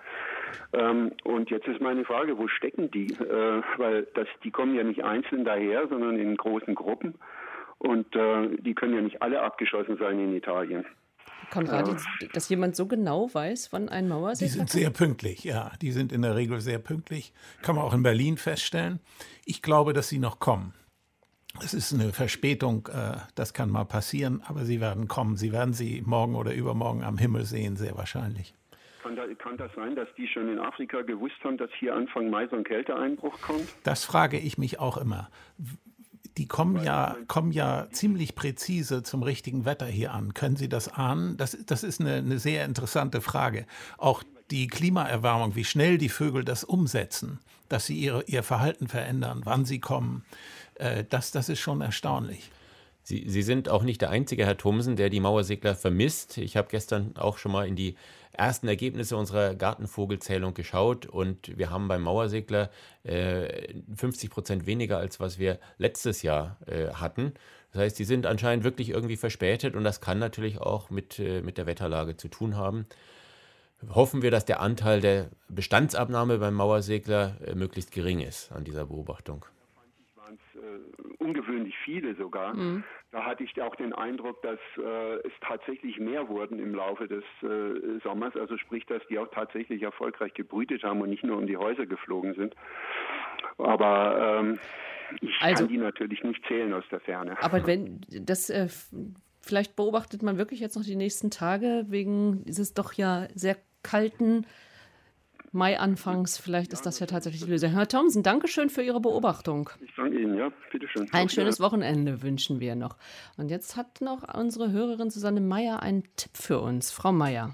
Ähm, und jetzt ist meine Frage, wo stecken die? Äh, weil das, die kommen ja nicht einzeln daher, sondern in großen Gruppen. Und äh, die können ja nicht alle abgeschossen sein in Italien. Konrad, Ja. dass jemand so genau weiß, wann ein Die Mauersegler sind sehr pünktlich, ja. Die sind in der Regel sehr pünktlich. Kann man auch in Berlin feststellen. Ich glaube, dass sie noch kommen. Es ist eine Verspätung, äh, das kann mal passieren, aber sie werden kommen. Sie werden sie morgen oder übermorgen am Himmel sehen, sehr wahrscheinlich. Kann, da, kann das sein, dass die schon in Afrika gewusst haben, dass hier Anfang Mai so ein Kälteeinbruch kommt? Das frage ich mich auch immer. Die kommen ja, kommen ja ziemlich präzise zum richtigen Wetter hier an. Können Sie das ahnen? Das, das ist eine, eine sehr interessante Frage. Auch die Klimaerwärmung, wie schnell die Vögel das umsetzen, dass sie ihre, ihr Verhalten verändern, wann sie kommen, äh, das, das ist schon erstaunlich. Sie, Sie sind auch nicht der einzige, Herr Thomsen, der die Mauersegler vermisst. Ich habe gestern auch schon mal in die ersten Ergebnisse unserer Gartenvogelzählung geschaut und wir haben beim Mauersegler äh, fünfzig Prozent weniger, als was wir letztes Jahr äh, hatten. Das heißt, die sind anscheinend wirklich irgendwie verspätet und das kann natürlich auch mit, äh, mit der Wetterlage zu tun haben. Hoffen wir, dass der Anteil der Bestandsabnahme beim Mauersegler äh, möglichst gering ist an dieser Beobachtung. Äh, ungewöhnlich viele sogar. Mhm. Da hatte ich auch den Eindruck, dass äh, es tatsächlich mehr wurden im Laufe des äh, Sommers. Also sprich, dass die auch tatsächlich erfolgreich gebrütet haben und nicht nur um die Häuser geflogen sind. Aber ähm, ich Also- kann die natürlich nicht zählen aus der Ferne. Aber wenn das äh, f- vielleicht beobachtet man wirklich jetzt noch die nächsten Tage wegen dieses doch ja sehr kalten Mai-Anfangs. Vielleicht ist das ja tatsächlich die Lösung. Herr Thomsen, danke schön für Ihre Beobachtung. Ich danke Ihnen, ja, bitteschön. Ein Auf schönes Wiedersehen. Wochenende wünschen wir noch. Und jetzt hat noch unsere Hörerin Susanne Meyer einen Tipp für uns. Frau Meyer.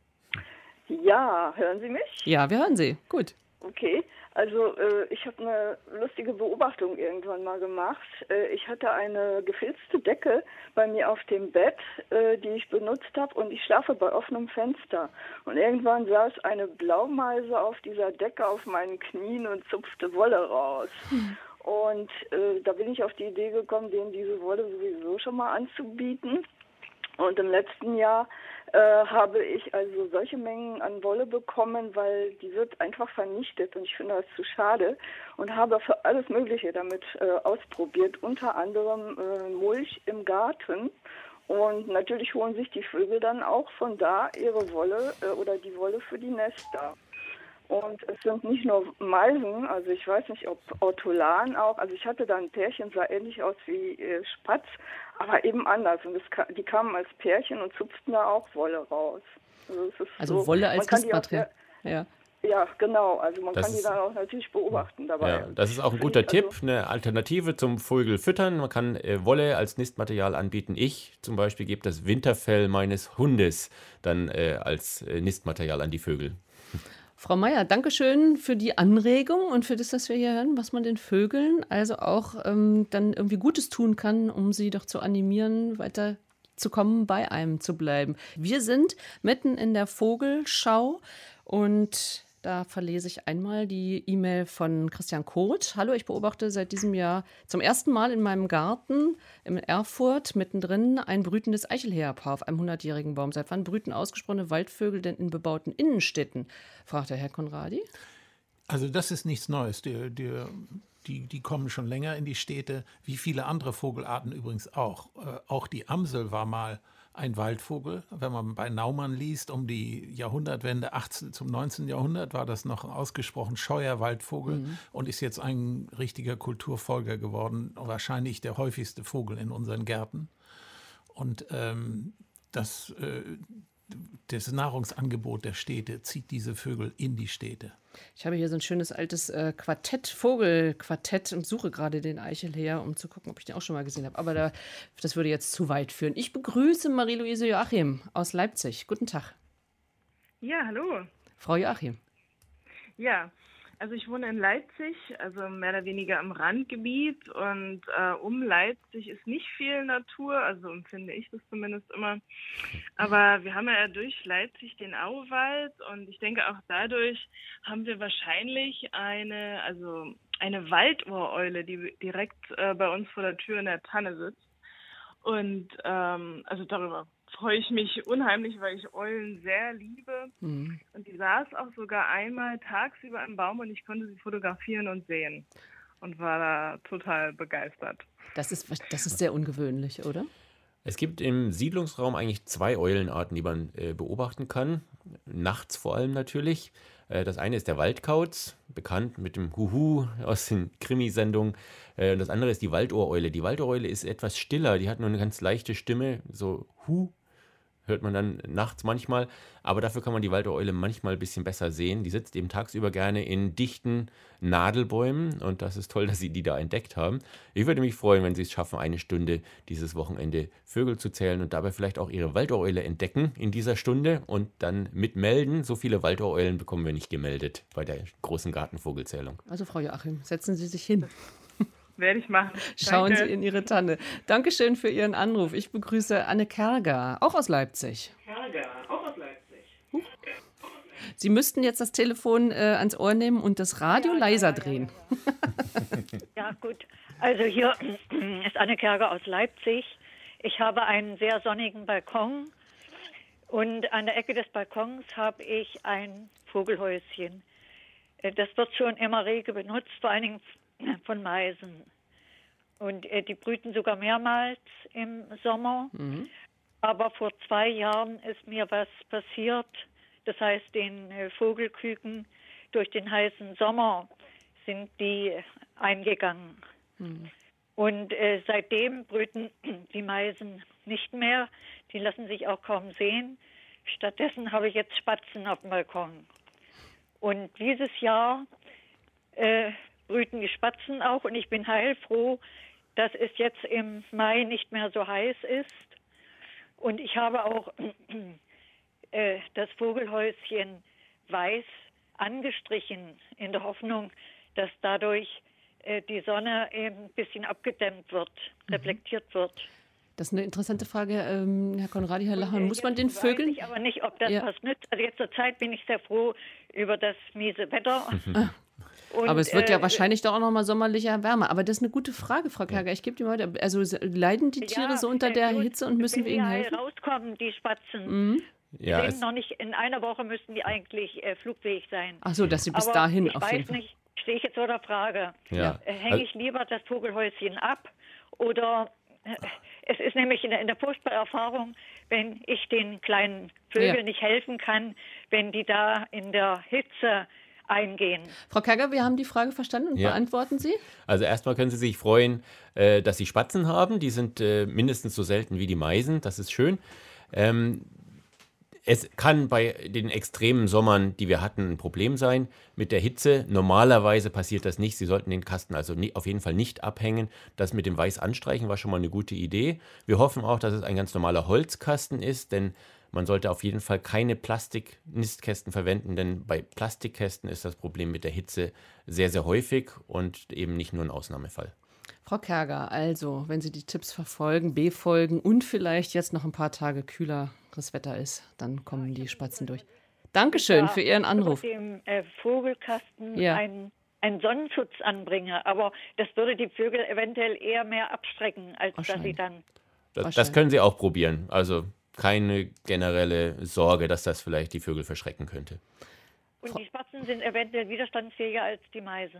Ja, hören Sie mich? Ja, wir hören Sie. Gut. Okay, also äh, ich habe eine lustige Beobachtung irgendwann mal gemacht. Äh, ich hatte eine gefilzte Decke bei mir auf dem Bett, äh, die ich benutzt habe, und ich schlafe bei offenem Fenster. Und irgendwann saß eine Blaumeise auf dieser Decke auf meinen Knien und zupfte Wolle raus. Und äh, da bin ich auf die Idee gekommen, denen diese Wolle sowieso schon mal anzubieten. Und im letzten Jahr äh, habe ich also solche Mengen an Wolle bekommen, weil die wird einfach vernichtet und ich finde das zu schade und habe für alles Mögliche damit äh, ausprobiert, unter anderem äh, Mulch im Garten. Und natürlich holen sich die Vögel dann auch von da ihre Wolle äh, oder die Wolle für die Nester. Und es sind nicht nur Meisen, also ich weiß nicht, ob Ortolan auch, also ich hatte da ein Pärchen, sah ähnlich aus wie äh, Spatz, aber eben anders. Und es ka- die kamen als Pärchen und zupften da auch Wolle raus. Also, es ist Also so, Wolle man als kann die auch Nistmaterial. sehr- Ja. Ja, genau. Also man Das kann die ist- dann auch natürlich beobachten dabei. Ja, das ist auch ein Finde guter ich also- Tipp, eine Alternative zum Vögel füttern. Man kann äh, Wolle als Nistmaterial anbieten. Ich zum Beispiel gebe das Winterfell meines Hundes dann äh, als äh, Nistmaterial an die Vögel. Frau Meier, danke schön für die Anregung und für das, dass wir hier hören, was man den Vögeln also auch ähm, dann irgendwie Gutes tun kann, um sie doch zu animieren, weiter zu kommen, bei einem zu bleiben. Wir sind mitten in der Vogelschau und da verlese ich einmal die E-Mail von Christian Koth. Hallo, ich beobachte seit diesem Jahr zum ersten Mal in meinem Garten in Erfurt mittendrin ein brütendes Eichelheerpaar auf einem hundertjährigen Baum. Seit wann brüten ausgesprochene Waldvögel denn in bebauten Innenstädten? Fragt der Herr Konradi. Also das ist nichts Neues. Die, die, die, die kommen schon länger in die Städte, wie viele andere Vogelarten übrigens auch. Äh, auch die Amsel war mal ein Waldvogel. Wenn man bei Naumann liest, um die Jahrhundertwende achtzehnten zum neunzehnten Jahrhundert war das noch ein ausgesprochen scheuer Waldvogel Mhm. und ist jetzt ein richtiger Kulturfolger geworden. Wahrscheinlich der häufigste Vogel in unseren Gärten. Und ähm, das, äh, das Nahrungsangebot der Städte zieht diese Vögel in die Städte. Ich habe hier so ein schönes altes äh, Quartett, Vogelquartett und suche gerade den Eichelheer, um zu gucken, ob ich den auch schon mal gesehen habe. Aber da, das würde jetzt zu weit führen. Ich begrüße Marie-Louise Joachim aus Leipzig. Guten Tag. Ja, hallo. Frau Joachim. Ja, also ich wohne in Leipzig, also mehr oder weniger im Randgebiet und äh, um Leipzig ist nicht viel Natur, also empfinde ich das zumindest immer. Aber wir haben ja durch Leipzig den Auwald und ich denke auch dadurch haben wir wahrscheinlich eine, also eine Waldohreule, die direkt äh, bei uns vor der Tür in der Tanne sitzt. Und ähm, also darüber freue ich mich unheimlich, weil ich Eulen sehr liebe. Mhm. Und die saß auch sogar einmal tagsüber im Baum und ich konnte sie fotografieren und sehen. Und war da total begeistert. Das ist, das ist sehr ungewöhnlich, oder? Es gibt im Siedlungsraum eigentlich zwei Eulenarten, die man äh, beobachten kann. Nachts vor allem natürlich. Äh, das eine ist der Waldkauz, bekannt mit dem Huhu aus den Krimisendungen. Äh, und das andere ist die Waldohreule. Die Waldohreule ist etwas stiller, die hat nur eine ganz leichte Stimme, so Hu. Hört man dann nachts manchmal, aber dafür kann man die Waldohreule manchmal ein bisschen besser sehen. Die sitzt eben tagsüber gerne in dichten Nadelbäumen und das ist toll, dass Sie die da entdeckt haben. Ich würde mich freuen, wenn Sie es schaffen, eine Stunde dieses Wochenende Vögel zu zählen und dabei vielleicht auch Ihre Waldohreule entdecken in dieser Stunde und dann mitmelden. So viele Waldohreulen bekommen wir nicht gemeldet bei der großen Gartenvogelzählung. Also Frau Joachim, setzen Sie sich hin. Werde ich machen. Schauen Danke. Sie in Ihre Tanne. Dankeschön für Ihren Anruf. Ich begrüße Anne Kerger, auch aus Leipzig. Kerger, auch aus Leipzig. Sie müssten jetzt das Telefon äh, ans Ohr nehmen und das Radio Ja, leiser ja, ja, drehen. Ja, gut. Also hier ist Anne Kerger aus Leipzig. Ich habe einen sehr sonnigen Balkon und an der Ecke des Balkons habe ich ein Vogelhäuschen. Äh, Das wird schon immer rege benutzt, vor allen Dingen von Meisen. Und äh, die brüten sogar mehrmals im Sommer. Mhm. Aber vor zwei Jahren ist mir was passiert. Das heißt, den äh, Vogelküken durch den heißen Sommer sind die eingegangen. Mhm. Und äh, seitdem brüten die Meisen nicht mehr. Die lassen sich auch kaum sehen. Stattdessen habe ich jetzt Spatzen auf dem Balkon. Und dieses Jahr äh, brüten die Spatzen auch. Und ich bin heilfroh, dass es jetzt im Mai nicht mehr so heiß ist. Und ich habe auch äh, das Vogelhäuschen weiß angestrichen, in der Hoffnung, dass dadurch äh, die Sonne eben ein bisschen abgedämmt wird, reflektiert wird. Das ist eine interessante Frage, ähm, Herr Konradi, Herr Lachmann. Und, äh, Muss man jetzt den weiß Vögeln... ich aber nicht, ob das Ja. was nützt. Also jetzt zur Zeit bin ich sehr froh über das miese Wetter. Und, aber es wird ja äh, wahrscheinlich doch auch noch mal sommerlicher Wärme. Aber das ist eine gute Frage, Frau Kerger. Ich gebe die mal weiter. Also leiden die Tiere ja, so unter der bloß, Hitze und müssen wenn wir die ihnen halt helfen? rauskommen, die Spatzen. Mhm. Ja, die es- sind noch nicht, in einer Woche müssten die eigentlich äh, flugfähig sein. Ach so, dass sie bis Aber dahin ich auf weiß jeden Fall. nicht, stehe ich jetzt vor der Frage. Ja. Äh, Hänge Also- ich lieber das Vogelhäuschen ab oder äh, es ist nämlich in der, in der furchtbare Erfahrung, wenn ich den kleinen Vögeln Ja. nicht helfen kann, wenn die da in der Hitze eingehen. Frau Kerger, wir haben die Frage verstanden und Ja. beantworten Sie? Also erstmal können Sie sich freuen, äh, dass Sie Spatzen haben. Die sind äh, mindestens so selten wie die Meisen. Das ist schön. Ähm, es kann bei den extremen Sommern, die wir hatten, ein Problem sein mit der Hitze. Normalerweise passiert das nicht. Sie sollten den Kasten also nie, auf jeden Fall nicht abhängen. Das mit dem Weiß anstreichen war schon mal eine gute Idee. Wir hoffen auch, dass es ein ganz normaler Holzkasten ist, denn man sollte auf jeden Fall keine Plastik-Nistkästen verwenden, denn bei Plastikkästen ist das Problem mit der Hitze sehr, sehr häufig und eben nicht nur ein Ausnahmefall. Frau Kerger, also, wenn Sie die Tipps verfolgen, befolgen und vielleicht jetzt noch ein paar Tage kühleres Wetter ist, dann kommen die Spatzen durch. Dankeschön für Ihren Anruf. Über dem äh, Vogelkasten Ja. ein, ein Sonnenschutz-Anbringer, aber das würde die Vögel eventuell eher mehr abschrecken, als dass sie dann... Das, das können Sie auch probieren. Also keine generelle Sorge, dass das vielleicht die Vögel verschrecken könnte. Und die Spatzen sind eventuell widerstandsfähiger als die Meisen.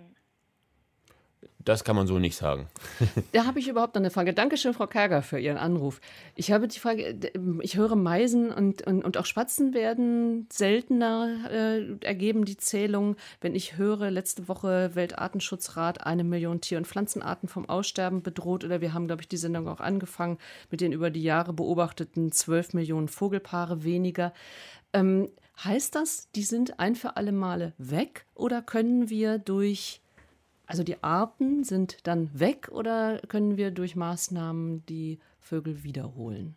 Das kann man so nicht sagen. Da habe ich überhaupt noch eine Frage. Dankeschön, Frau Kerger, für Ihren Anruf. Ich habe die Frage, ich höre Meisen und, und, und auch Spatzen werden seltener äh, ergeben, die Zählung. Wenn ich höre, letzte Woche Weltartenschutzrat, eine Million Tier- und Pflanzenarten vom Aussterben bedroht. Oder wir haben, glaube ich, die Sendung auch angefangen mit den über die Jahre beobachteten zwölf Millionen Vogelpaare weniger. Ähm, heißt das, die sind ein für alle Male weg? Oder können wir durch... Also die Arten sind dann weg oder können wir durch Maßnahmen die Vögel wiederholen?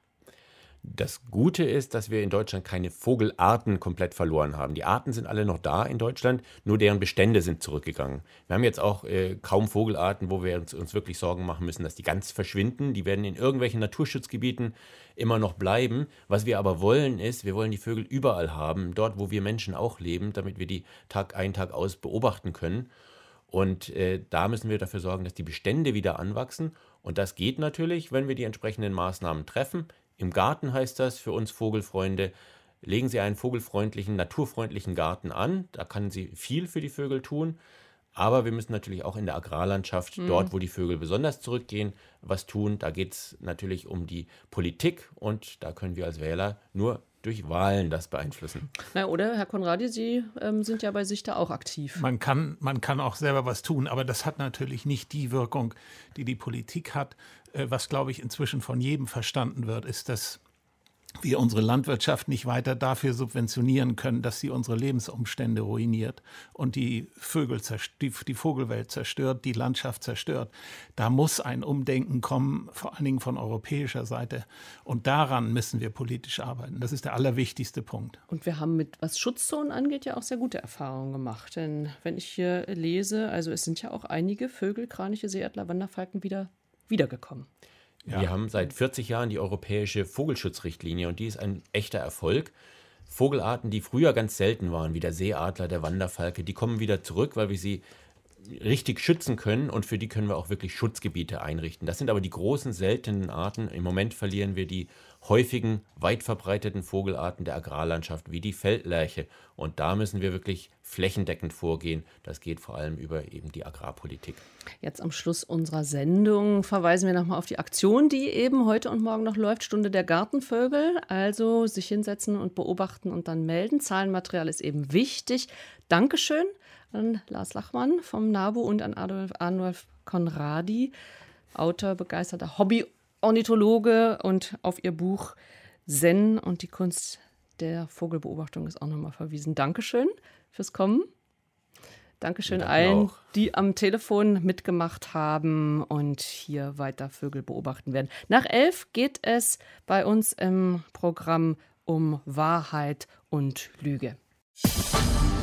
Das Gute ist, dass wir in Deutschland keine Vogelarten komplett verloren haben. Die Arten sind alle noch da in Deutschland, nur deren Bestände sind zurückgegangen. Wir haben jetzt auch äh, kaum Vogelarten, wo wir uns, uns wirklich Sorgen machen müssen, dass die ganz verschwinden. Die werden in irgendwelchen Naturschutzgebieten immer noch bleiben. Was wir aber wollen ist, wir wollen die Vögel überall haben, dort wo wir Menschen auch leben, damit wir die Tag ein, Tag aus beobachten können. Und äh, da müssen wir dafür sorgen, dass die Bestände wieder anwachsen. Und das geht natürlich, wenn wir die entsprechenden Maßnahmen treffen. Im Garten heißt das für uns Vogelfreunde, legen Sie einen vogelfreundlichen, naturfreundlichen Garten an. Da kann Sie viel für die Vögel tun. Aber wir müssen natürlich auch in der Agrarlandschaft, Mhm. dort wo die Vögel besonders zurückgehen, was tun. Da geht es natürlich um die Politik und da können wir als Wähler nur durch Wahlen das beeinflussen. Na, oder, Herr Conradi, Sie ähm, sind ja bei sich da auch aktiv. Man kann, man kann auch selber was tun, aber das hat natürlich nicht die Wirkung, die die Politik hat. Äh, was, glaube ich, inzwischen von jedem verstanden wird, ist, dass wir unsere Landwirtschaft nicht weiter dafür subventionieren können, dass sie unsere Lebensumstände ruiniert und die Vögel zerst- die, die Vogelwelt zerstört, die Landschaft zerstört. Da muss ein Umdenken kommen, vor allen Dingen von europäischer Seite. Und daran müssen wir politisch arbeiten. Das ist der allerwichtigste Punkt. Und wir haben mit, was Schutzzonen angeht, ja auch sehr gute Erfahrungen gemacht. Denn wenn ich hier lese, also es sind ja auch einige Vögel, Kraniche, Seeadler, Wanderfalken wieder wiedergekommen. Ja. Wir haben seit vierzig Jahren die europäische Vogelschutzrichtlinie und die ist ein echter Erfolg. Vogelarten, die früher ganz selten waren, wie der Seeadler, der Wanderfalke, die kommen wieder zurück, weil wir sie richtig schützen können und für die können wir auch wirklich Schutzgebiete einrichten. Das sind aber die großen, seltenen Arten. Im Moment verlieren wir die häufigen, weit verbreiteten Vogelarten der Agrarlandschaft, wie die Feldlerche. Und da müssen wir wirklich flächendeckend vorgehen. Das geht vor allem über eben die Agrarpolitik. Jetzt am Schluss unserer Sendung verweisen wir nochmal auf die Aktion, die eben heute und morgen noch läuft, Stunde der Gartenvögel. Also sich hinsetzen und beobachten und dann melden. Zahlenmaterial ist eben wichtig. Dankeschön an Lars Lachmann vom NABU und an Adolf Arnulf Conradi, Autor, begeisterter Hobby-Ornithologe, und auf ihr Buch Zen und die Kunst der Vogelbeobachtung ist auch nochmal verwiesen. Dankeschön fürs Kommen. Dankeschön Danke allen, auch. die am Telefon mitgemacht haben und hier weiter Vögel beobachten werden. Nach elf geht es bei uns im Programm um Wahrheit und Lüge.